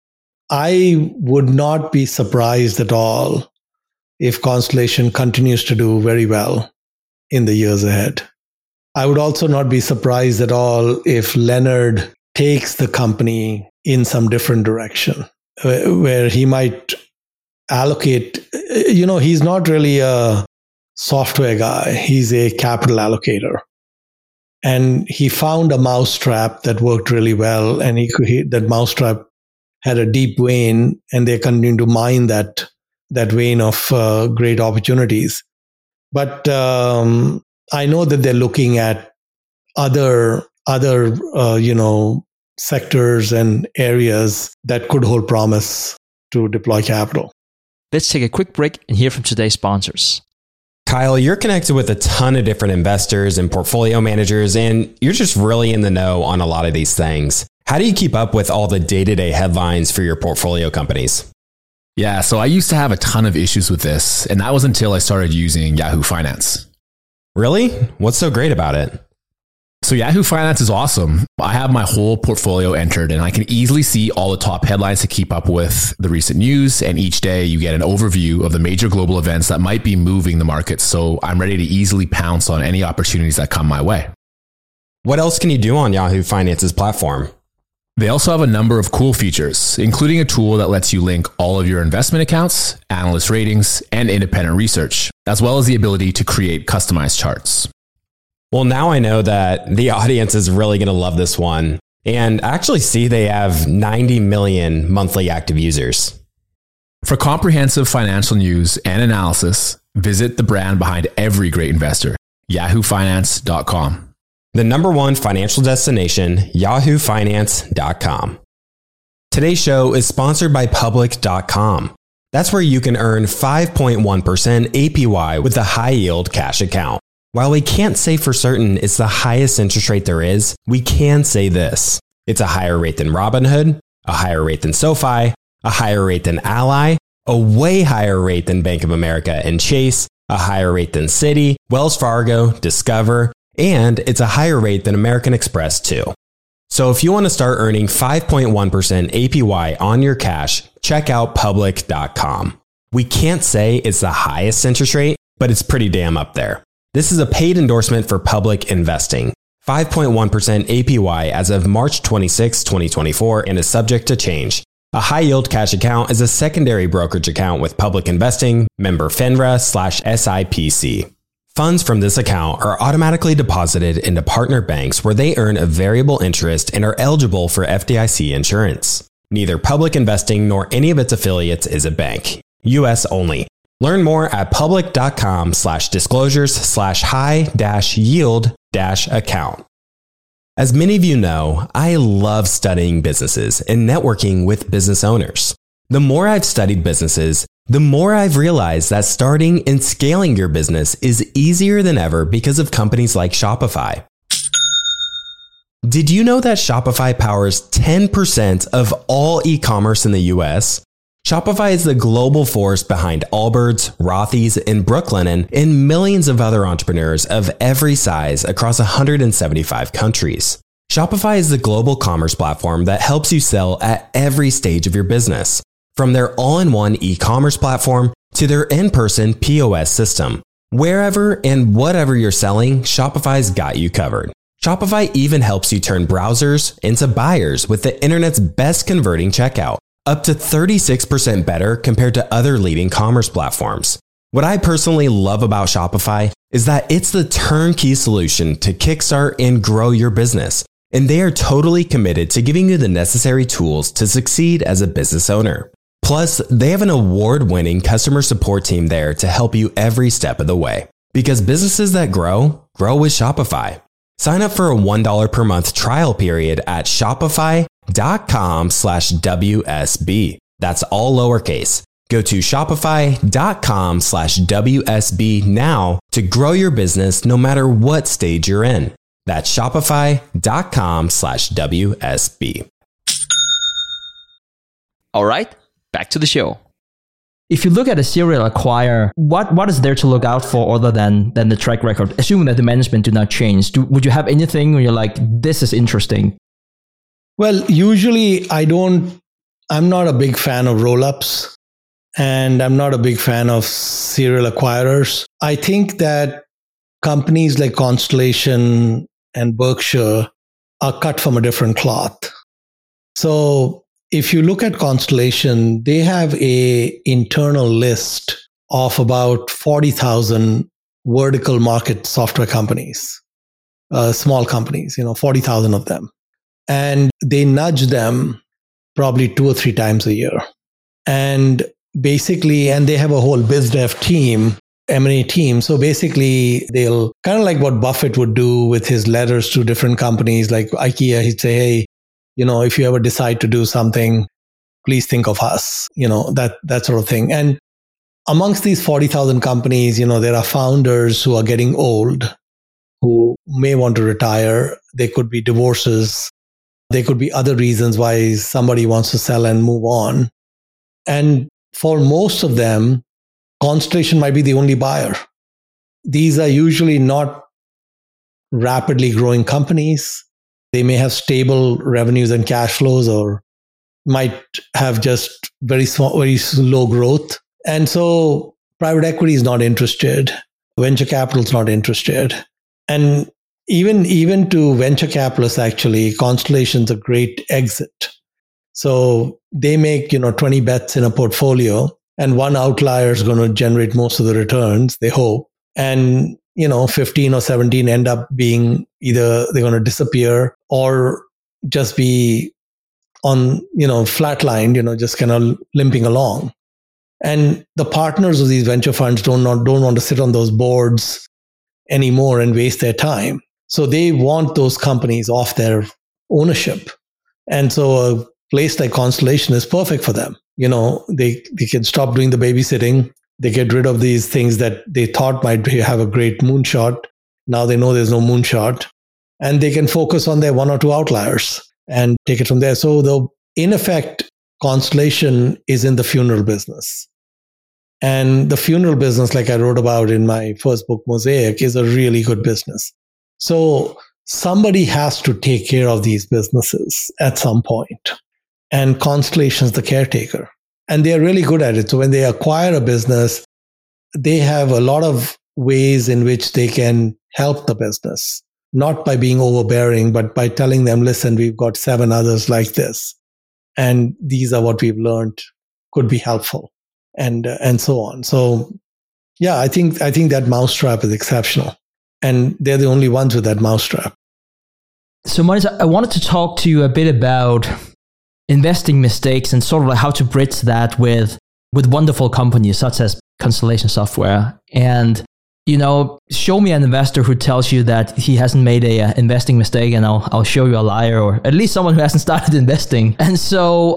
I would not be surprised at all if Constellation continues to do very well in the years ahead. I would also not be surprised at all if Leonard takes the company in some different direction, where he might allocate, he's not really a software guy. He's a capital allocator. And he found a mousetrap that worked really well. And that mousetrap had a deep vein, and they're continuing to mine that vein of great opportunities. But I know that they're looking at other sectors and areas that could hold promise to deploy capital. Let's take a quick break and hear from today's sponsors. Kyle, you're connected with a ton of different investors and portfolio managers, and you're just really in the know on a lot of these things. How do you keep up with all the day-to-day headlines for your portfolio companies? Yeah, so I used to have a ton of issues with this, and that was until I started using Yahoo Finance. Really? What's so great about it? So Yahoo Finance is awesome. I have my whole portfolio entered, and I can easily see all the top headlines to keep up with the recent news. And each day you get an overview of the major global events that might be moving the market. So I'm ready to easily pounce on any opportunities that come my way. What else can you do on Yahoo Finance's platform? They also have a number of cool features, including a tool that lets you link all of your investment accounts, analyst ratings, and independent research, as well as the ability to create customized charts. Well, now I know that the audience is really going to love this one. And I actually see they have 90 million monthly active users. For comprehensive financial news and analysis, visit the brand behind every great investor, yahoofinance.com. The #1 financial destination, yahoofinance.com. Today's show is sponsored by Public.com. That's where you can earn 5.1% APY with a high-yield cash account. While we can't say for certain it's the highest interest rate there is, we can say this. It's a higher rate than Robinhood, a higher rate than SoFi, a higher rate than Ally, a way higher rate than Bank of America and Chase, a higher rate than Citi, Wells Fargo, Discover, and it's a higher rate than American Express too. So if you want to start earning 5.1% APY on your cash, check out Public.com. We can't say it's the highest interest rate, but it's pretty damn up there. This is a paid endorsement for Public Investing. 5.1% APY as of March 26, 2024 and is subject to change. A high-yield cash account is a secondary brokerage account with Public Investing, member FINRA/SIPC. Funds from this account are automatically deposited into partner banks where they earn a variable interest and are eligible for FDIC insurance. Neither Public Investing nor any of its affiliates is a bank. U.S. only. Learn more at public.com/disclosures/high-yield-account. As many of you know, I love studying businesses and networking with business owners. The more I've studied businesses, the more I've realized that starting and scaling your business is easier than ever because of companies like Shopify. Did you know that Shopify powers 10% of all e-commerce in the US? Shopify is the global force behind Allbirds, Rothy's, and Brooklinen, and millions of other entrepreneurs of every size across 175 countries. Shopify is the global commerce platform that helps you sell at every stage of your business, from their all-in-one e-commerce platform to their in-person POS system. Wherever and whatever you're selling, Shopify's got you covered. Shopify even helps you turn browsers into buyers with the internet's best converting checkout, up to 36% better compared to other leading commerce platforms. What I personally love about Shopify is that it's the turnkey solution to kickstart and grow your business, and they are totally committed to giving you the necessary tools to succeed as a business owner. Plus, they have an award-winning customer support team there to help you every step of the way. Because businesses that grow with Shopify. Sign up for a $1 per month trial period at shopify.com/WSB. That's all lowercase. Go to shopify.com/WSB now to grow your business no matter what stage you're in. That's shopify.com/WSB. All right, back to the show. If you look at a serial acquirer, what is there to look out for other than the track record? Assuming that the management do not change, would you have anything where you're like, this is interesting? Well, usually I'm not a big fan of roll-ups, and I'm not a big fan of serial acquirers. I think that companies like Constellation and Berkshire are cut from a different cloth. So if you look at Constellation, they have an internal list of about 40,000 vertical market software companies, small companies, 40,000 of them. And they nudge them probably 2 or 3 times a year. And basically, and they have a whole biz dev team, M&A team. So basically, they'll kind of like what Buffett would do with his letters to different companies like IKEA. He'd say, hey, if you ever decide to do something, please think of us, that sort of thing. And amongst these 40,000 companies, there are founders who are getting old, who may want to retire. There could be divorces. There could be other reasons why somebody wants to sell and move on. And for most of them, Constellation might be the only buyer. These are usually not rapidly growing companies. They may have stable revenues and cash flows, or might have just very small, very slow growth. And so private equity is not interested. Venture capital is not interested. And even to venture capitalists, actually, Constellation's a great exit. So they make, 20 bets in a portfolio, and one outlier is going to generate most of the returns, they hope. And 15 or 17 end up being either they're going to disappear or just be on, flatlined, just kind of limping along. And the partners of these venture funds don't want to sit on those boards anymore and waste their time. So they want those companies off their ownership. And so a place like Constellation is perfect for them. They can stop doing the babysitting. They get rid of these things that they thought might have a great moonshot. Now they know there's no moonshot, and they can focus on their one or two outliers and take it from there. So in effect, Constellation is in the funeral business. And the funeral business, like I wrote about in my first book, Mosaic, is a really good business. So somebody has to take care of these businesses at some point. And Constellation is the caretaker. And they're really good at it. So when they acquire a business, they have a lot of ways in which they can help the business, not by being overbearing, but by telling them, listen, we've got 7 others like this. And these are what we've learned could be helpful, and so on. So, yeah, I think that mousetrap is exceptional, and they're the only ones with that mousetrap. So, Manis, I wanted to talk to you a bit about investing mistakes and sort of like how to bridge that with wonderful companies such as Constellation Software. And show me an investor who tells you that he hasn't made a investing mistake, and I'll show you a liar, or at least someone who hasn't started investing. And so,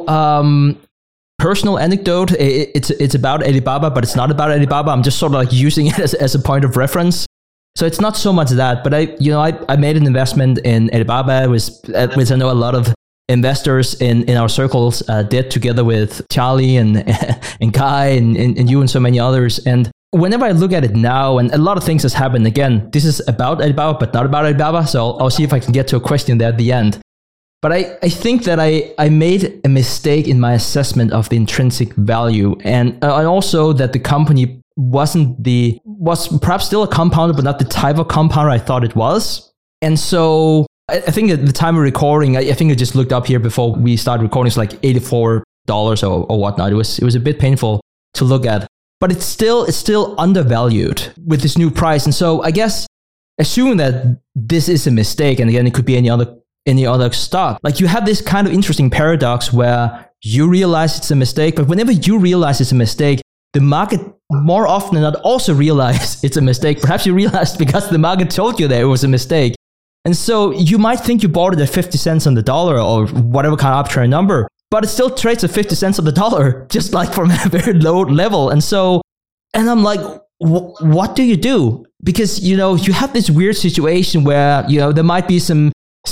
personal anecdote, it's about Alibaba, but it's not about Alibaba. I'm just sort of like using it as a point of reference. So it's not so much that, but I made an investment in Alibaba, which I know a lot of investors in our circles did, together with Charlie and Kai and you and so many others. And whenever I look at it now, and a lot of things has happened, again, this is about Alibaba, but not about Alibaba. So I'll see if I can get to a question there at the end. But I think that I made a mistake in my assessment of the intrinsic value, and also that the company was perhaps still a compounder, but not the type of compounder I thought it was. And so I think at the time of recording, I think I just looked up here before we started recording, it's like $84 or whatnot. It was a bit painful to look at. But it's still undervalued with this new price. And so I guess assuming that this is a mistake, and again, it could be any other stock, like you have this kind of interesting paradox where you realize it's a mistake, but whenever you realize it's a mistake, the market more often than not also realize it's a mistake. Perhaps you realized because the market told you that it was a mistake. And so you might think you bought it at 50 cents on the dollar or whatever kind of arbitrary number, but it still trades at 50 cents on the dollar, just like from a very low level. And I'm like, what do you do? Because, you have this weird situation where, there might be some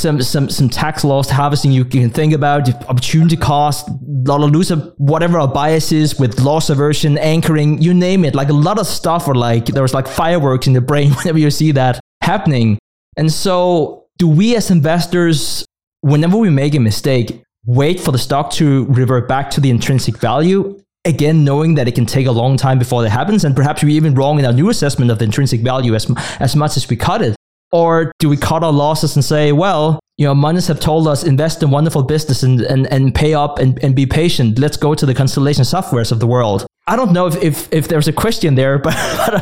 tax loss harvesting you can think about, opportunity cost, whatever biases with loss aversion, anchoring, you name it. Like a lot of stuff, or like there was like fireworks in the brain whenever you see that happening. And so do we as investors, whenever we make a mistake, wait for the stock to revert back to the intrinsic value, again, knowing that it can take a long time before that happens, and perhaps we're even wrong in our new assessment of the intrinsic value as much as we cut it? Or do we cut our losses and say, well, Manis have told us invest in wonderful business and pay up and be patient. Let's go to the Constellation Softwares of the world. I don't know if there's a question there, but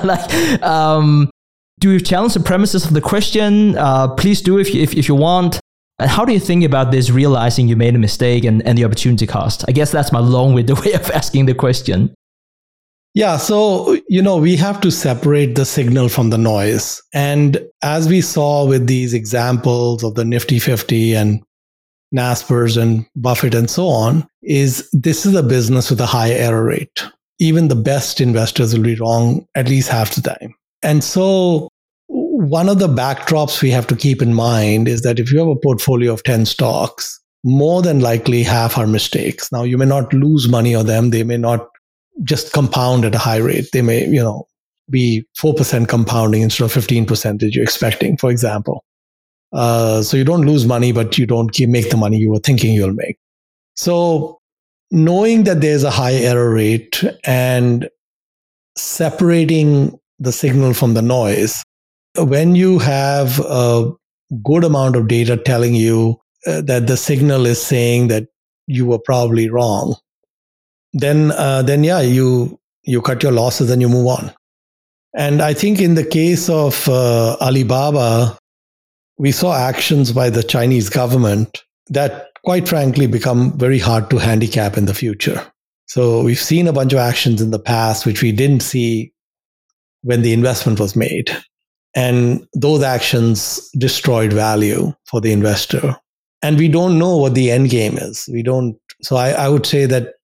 do you challenge the premises of the question? Please do if you want. And how do you think about this, realizing you made a mistake and the opportunity cost? I guess that's my long-winded way of asking the question. Yeah, so, we have to separate the signal from the noise. And as we saw with these examples of the Nifty 50 and Naspers and Buffett and so on, this is a business with a high error rate. Even the best investors will be wrong at least half the time. And so one of the backdrops we have to keep in mind is that if you have a portfolio of 10 stocks, more than likely half are mistakes. Now, you may not lose money on them. They may not just compound at a high rate. They may, be 4% compounding instead of 15% that you're expecting, for example. So you don't lose money, but you don't make the money you were thinking you'll make. So knowing that there's a high error rate and separating the signal from the noise, when you have a good amount of data telling you that the signal is saying that you were probably wrong, then you cut your losses and you move on. And I think in the case of Alibaba, we saw actions by the Chinese government that, quite frankly, become very hard to handicap in the future. So we've seen a bunch of actions in the past which we didn't see when the investment was made. And those actions destroyed value for the investor. And we don't know what the end game is. We don't. So I would say that,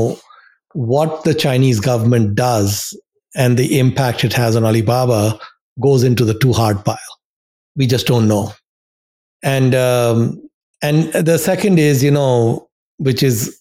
what the Chinese government does and the impact it has on Alibaba goes into the too hard pile. We just don't know. And the second is, which is,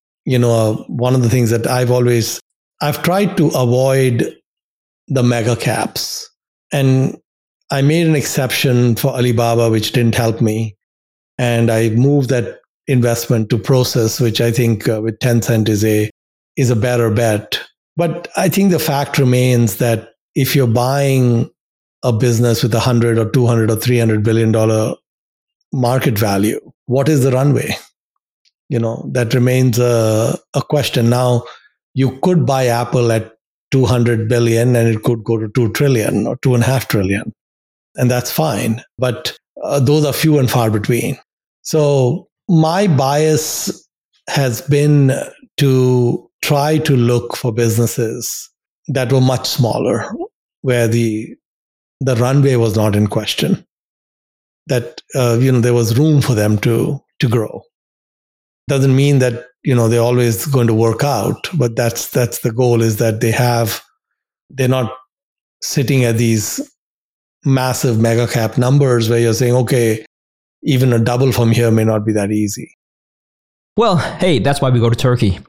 one of the things that I've tried to avoid the mega caps. And I made an exception for Alibaba, which didn't help me. And I moved that investment to Prosus, which I think with Tencent is a better bet. But I think the fact remains that if you're buying a business with $100 or $200 or $300 billion market value, what is the runway? That remains a question. Now, you could buy Apple at $200 billion and it could go to $2 trillion or $2.5 trillion. And that's fine. But those are few and far between. So my bias has been to try to look for businesses that were much smaller, where the runway was not in question, that there was room for them to grow. Doesn't mean that they're always going to work out, but that's the goal, is that they're not sitting at these massive mega cap numbers where you're saying, okay, even a double from here may not be that easy. Well, hey, that's why we go to Turkey.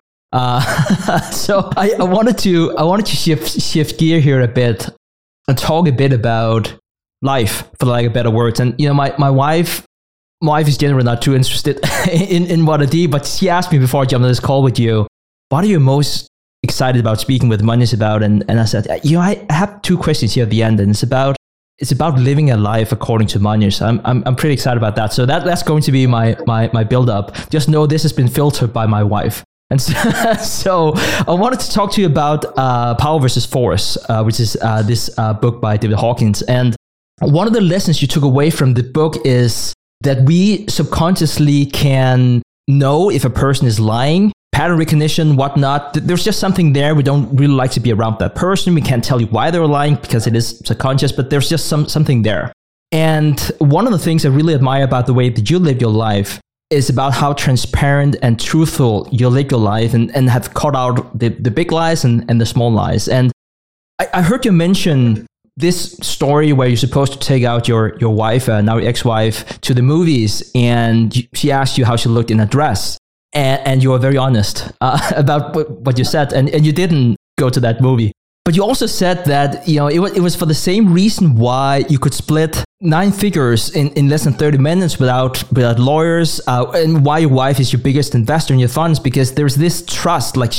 So I wanted to shift gear here a bit and talk a bit about life, for lack of better words. And my wife is generally not too interested in what I do, but she asked me before I jumped on this call with you, what are you most excited about speaking with Manish about? And I said, I have two questions here at the end, and it's about living a life according to Manish. I'm pretty excited about that. So that's going to be my build up. Just know this has been filtered by my wife. And so I wanted to talk to you about Power versus Force, which is this book by David Hawkins. And one of the lessons you took away from the book is that we subconsciously can know if a person is lying, pattern recognition, whatnot. There's just something there. We don't really like to be around that person. We can't tell you why they're lying because it is subconscious, but there's just something there. And one of the things I really admire about the way that you live your life is about how transparent and truthful you live your life, and have cut out the big lies and the small lies. And I heard you mention this story where you're supposed to take out your wife, now your ex-wife, to the movies, and she asked you how she looked in a dress, and you were very honest about what you said, and you didn't go to that movie. But you also said that it was for the same reason why you could split 9 figures in less than 30 minutes without lawyers, and why your wife is your biggest investor in your funds, because there's this trust, like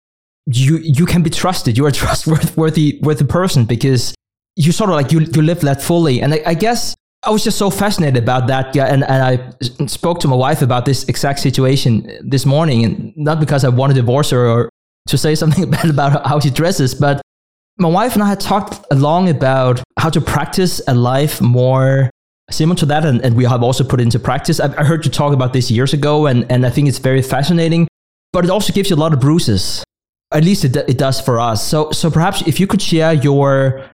you can be trusted. You're a trustworthy person because you sort of you live that fully. And I guess I was just so fascinated about that. Yeah, and I spoke to my wife about this exact situation this morning, and not because I want to divorce her or to say something bad about how she dresses, but my wife and I had talked long about how to practice a life more similar to that, and we have also put it into practice. I heard you talk about this years ago, and I think it's very fascinating, but it also gives you a lot of bruises. At least it does for us. So perhaps if you could share your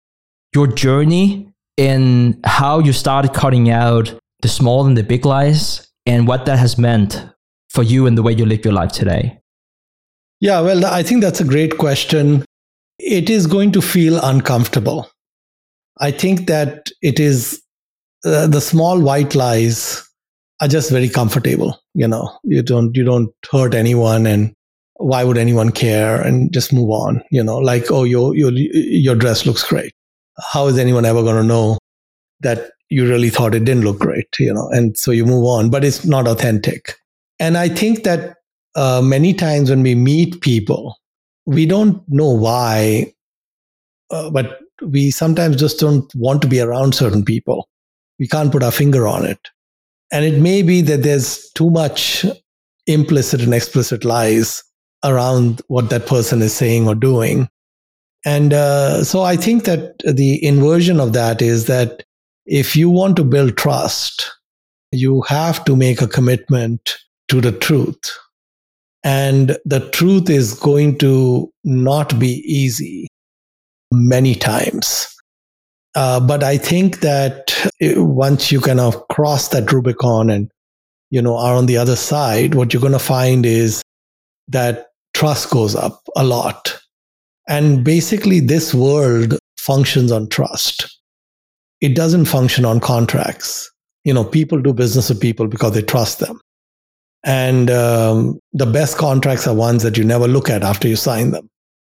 journey in how you started cutting out the small and the big lies, and what that has meant for you and the way you live your life today. Yeah, well, I think that's a great question. It is going to feel uncomfortable. I think that it is the small white lies are just very comfortable. You don't hurt anyone, and why would anyone care? And just move on. Like, oh, your dress looks great. How is anyone ever going to know that you really thought it didn't look great? And so you move on, but it's not authentic. And I think that many times when we meet people, we don't know why, but we sometimes just don't want to be around certain people. We can't put our finger on it. And it may be that there's too much implicit and explicit lies around what that person is saying or doing. And so I think that the inversion of that is that if you want to build trust, you have to make a commitment to the truth. And the truth is going to not be easy many times. But I think that once you kind of cross that Rubicon and are on the other side, what you're going to find is that trust goes up a lot. And basically, this world functions on trust. It doesn't function on contracts. People do business with people because they trust them. And the best contracts are ones that you never look at after you sign them.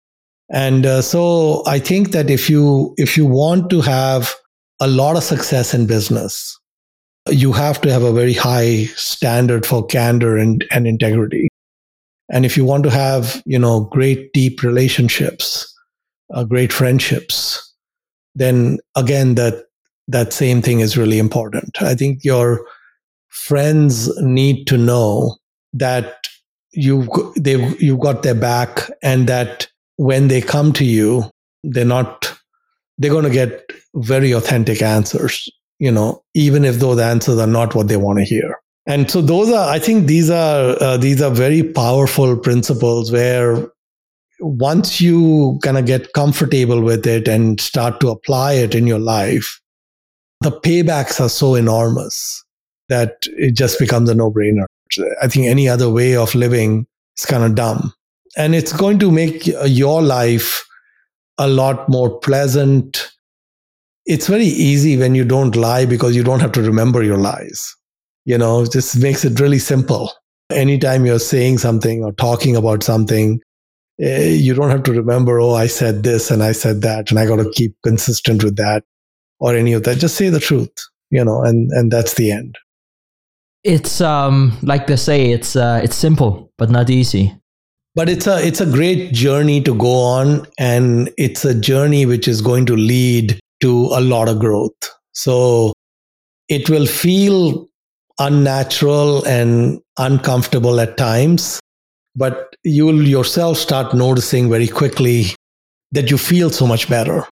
And so I think that if you want to have a lot of success in business, you have to have a very high standard for candor and integrity. And if you want to have, great deep relationships, great friendships, then again, that same thing is really important. I think your friends need to know that you've got their back, and that when they come to you, they're going to get very authentic answers, even if those answers are not what they want to hear. And so I think these are very powerful principles where once you kind of get comfortable with it and start to apply it in your life, the paybacks are so enormous that it just becomes a no-brainer. I think any other way of living is kind of dumb. And it's going to make your life a lot more pleasant. It's very easy when you don't lie because you don't have to remember your lies. It just makes it really simple. Anytime you're saying something or talking about something, you don't have to remember, I said this and I said that, and I got to keep consistent with that or any of that. Just say the truth, and that's the end. It's like they say, it's simple but not easy. But it's a great journey to go on, and it's a journey which is going to lead to a lot of growth. So it will feel unnatural and uncomfortable at times, but you will yourself start noticing very quickly that you feel so much better.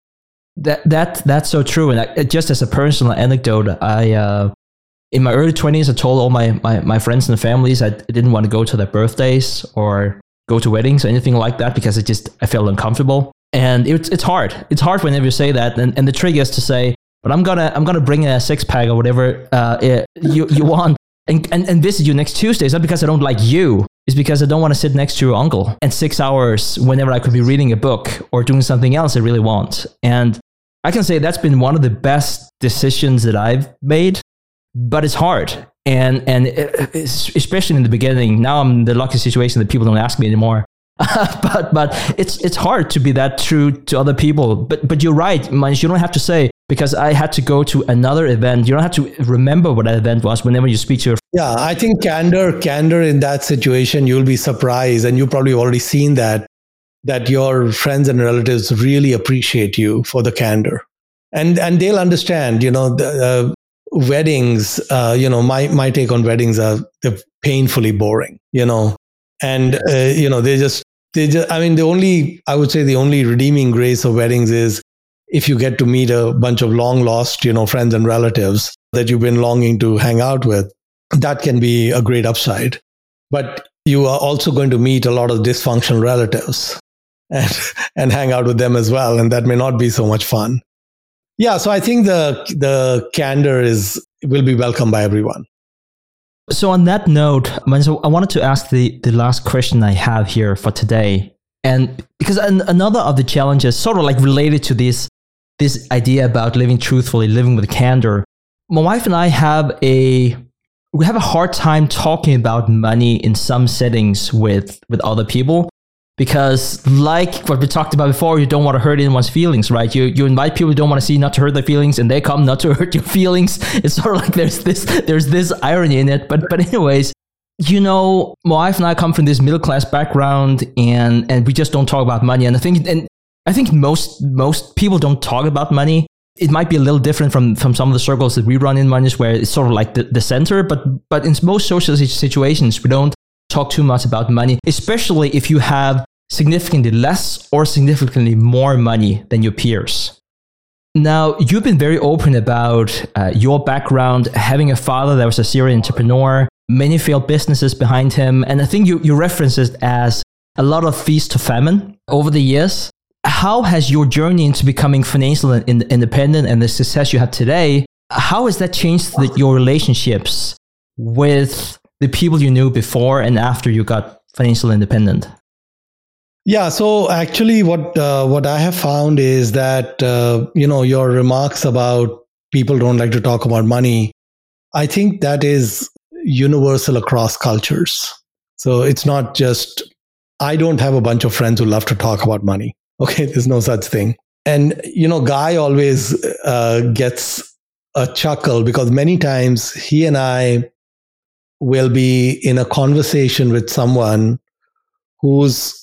That's so true. And just as a personal anecdote, I in my early 20s, I told all my friends and families I didn't want to go to their birthdays or go to weddings or anything like that because I felt uncomfortable. And it's hard. It's hard whenever you say that. And the trick is to say, but I'm gonna bring a 6-pack or whatever you want and visit you next Tuesday. It's not because I don't like you. It's because I don't want to sit next to your uncle and 6 hours whenever I could be reading a book or doing something else I really want. And I can say that's been one of the best decisions that I've made, but it's hard. And especially in the beginning. Now I'm in the lucky situation that people don't ask me anymore. but it's hard to be that true to other people. But you're right, Manish. You don't have to say, because I had to go to another event. You don't have to remember what that event was whenever you speak to your. Yeah, I think candor in that situation, you'll be surprised, and you've probably already seen that your friends and relatives really appreciate you for the candor, and they'll understand. Weddings. My take on weddings they're painfully boring. And they just. I would say the only redeeming grace of weddings is if you get to meet a bunch of long lost, friends and relatives that you've been longing to hang out with. That can be a great upside. But you are also going to meet a lot of dysfunctional relatives and hang out with them as well. And that may not be so much fun. Yeah, so I think the candor will be welcomed by everyone. So on that note, I wanted to ask the last question I have here for today. And because another of the challenges sort of like related to this idea about living truthfully, living with candor, my wife and I have a hard time talking about money in some settings with other people. Because like what we talked about before, you don't want to hurt anyone's feelings, right? You invite people you don't want to see not to hurt their feelings, and they come not to hurt your feelings. It's sort of like there's this irony in it. But anyways, my wife and I come from this middle class background, and we just don't talk about money. And I think most people don't talk about money. It might be a little different from some of the circles that we run in Manish, where it's sort of like the center. But in most social situations, we don't talk too much about money, especially if you have significantly less or significantly more money than your peers. Now, you've been very open about your background, having a father that was a serial entrepreneur, many failed businesses behind him, and I think you referenced it as a lot of feast to famine over the years. How has your journey into becoming financially independent and the success you have today, how has that changed your relationships with the people you knew before and after you got financially independent? Yeah, so actually what I have found is that, your remarks about people don't like to talk about money, I think that is universal across cultures. So it's not just, I don't have a bunch of friends who love to talk about money. Okay, there's no such thing. And, Guy always gets a chuckle because many times he and I will be in a conversation with someone who's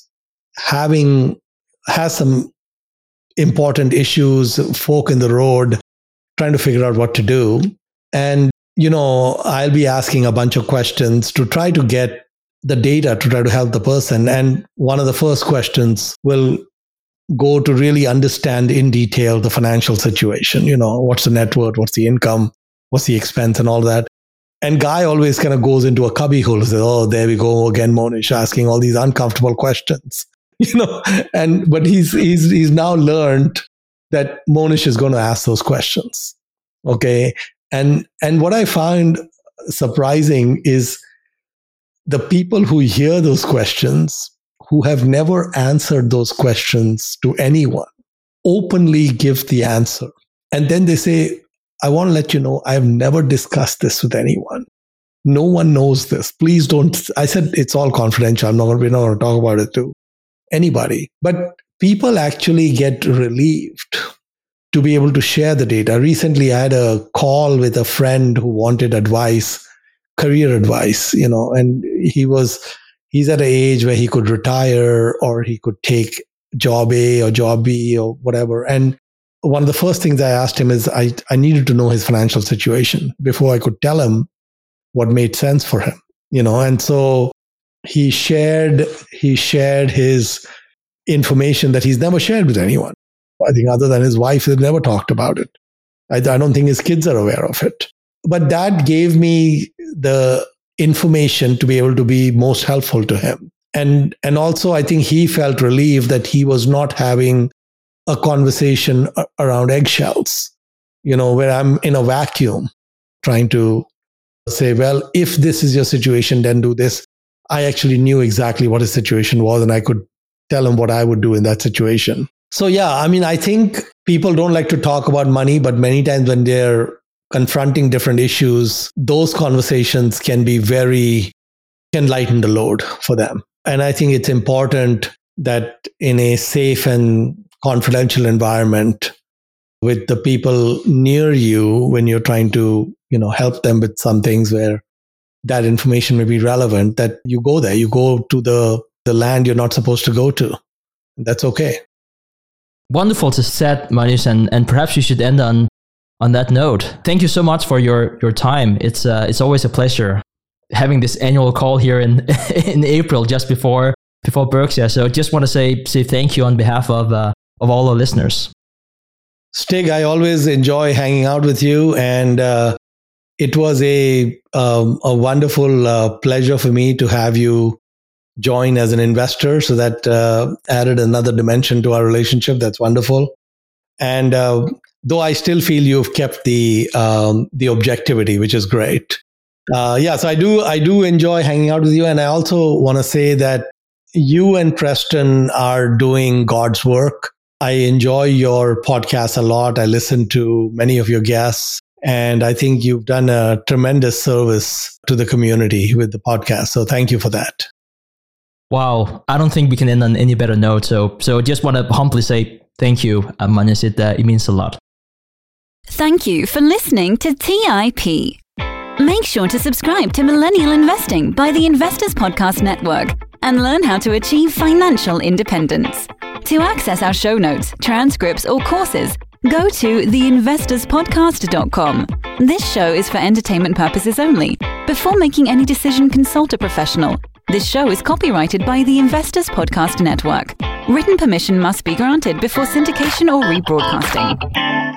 has some important issues, fork in the road, trying to figure out what to do. And, I'll be asking a bunch of questions to try to get the data to try to help the person. And one of the first questions will go to really understand in detail the financial situation. What's the net worth, what's the income, what's the expense and all that. And Guy always kind of goes into a cubbyhole and says, oh, there we go again, Monish, asking all these uncomfortable questions. But he's now learned that Monish is going to ask those questions. Okay. And what I find surprising is the people who hear those questions, who have never answered those questions to anyone, openly give the answer. And then they say, I want to let you know, I've never discussed this with anyone. No one knows this. Please don't. I said, it's all confidential. We're not going to talk about it to anybody. But people actually get relieved to be able to share the data. Recently, I had a call with a friend who wanted advice, career advice, and he's at an age where he could retire or he could take job A or job B or whatever. And one of the first things I asked him is I needed to know his financial situation before I could tell him what made sense for him, and so he shared his information that he's never shared with anyone. I think other than his wife, they've never talked about it. I don't think his kids are aware of it. But that gave me the information to be able to be most helpful to him. And also, I think he felt relieved that he was not having a conversation around eggshells, where I'm in a vacuum trying to say, well, if this is your situation, then do this. I actually knew exactly what his situation was and I could tell him what I would do in that situation. So yeah, I think people don't like to talk about money, but many times when they're confronting different issues, those conversations can lighten the load for them. And I think it's important that in a safe and confidential environment with the people near you, when you're trying to, help them with some things where that information may be relevant, that you go there, you go to the land you're not supposed to go to. That's okay. Wonderful to set, Manish, and perhaps you should end on that note. Thank you so much for your time. It's always a pleasure having this annual call here in April, just before Berkshire. So just want to say thank you on behalf of all our listeners. Stig, I always enjoy hanging out with you, and it was a wonderful pleasure for me to have you join as an investor. So that added another dimension to our relationship. That's wonderful. And though I still feel you've kept the objectivity, which is great. So I do enjoy hanging out with you. And I also want to say that you and Preston are doing God's work. I enjoy your podcast a lot. I listen to many of your guests, and I think you've done a tremendous service to the community with the podcast. So thank you for that. Wow. I don't think we can end on any better note. So just want to humbly say thank you, Manish. It means a lot. Thank you for listening to TIP. Make sure to subscribe to Millennial Investing by the Investors Podcast Network and learn how to achieve financial independence. To access our show notes, transcripts, or courses, go to theinvestorspodcast.com. This show is for entertainment purposes only. Before making any decision, consult a professional. This show is copyrighted by the Investors Podcast Network. Written permission must be granted before syndication or rebroadcasting.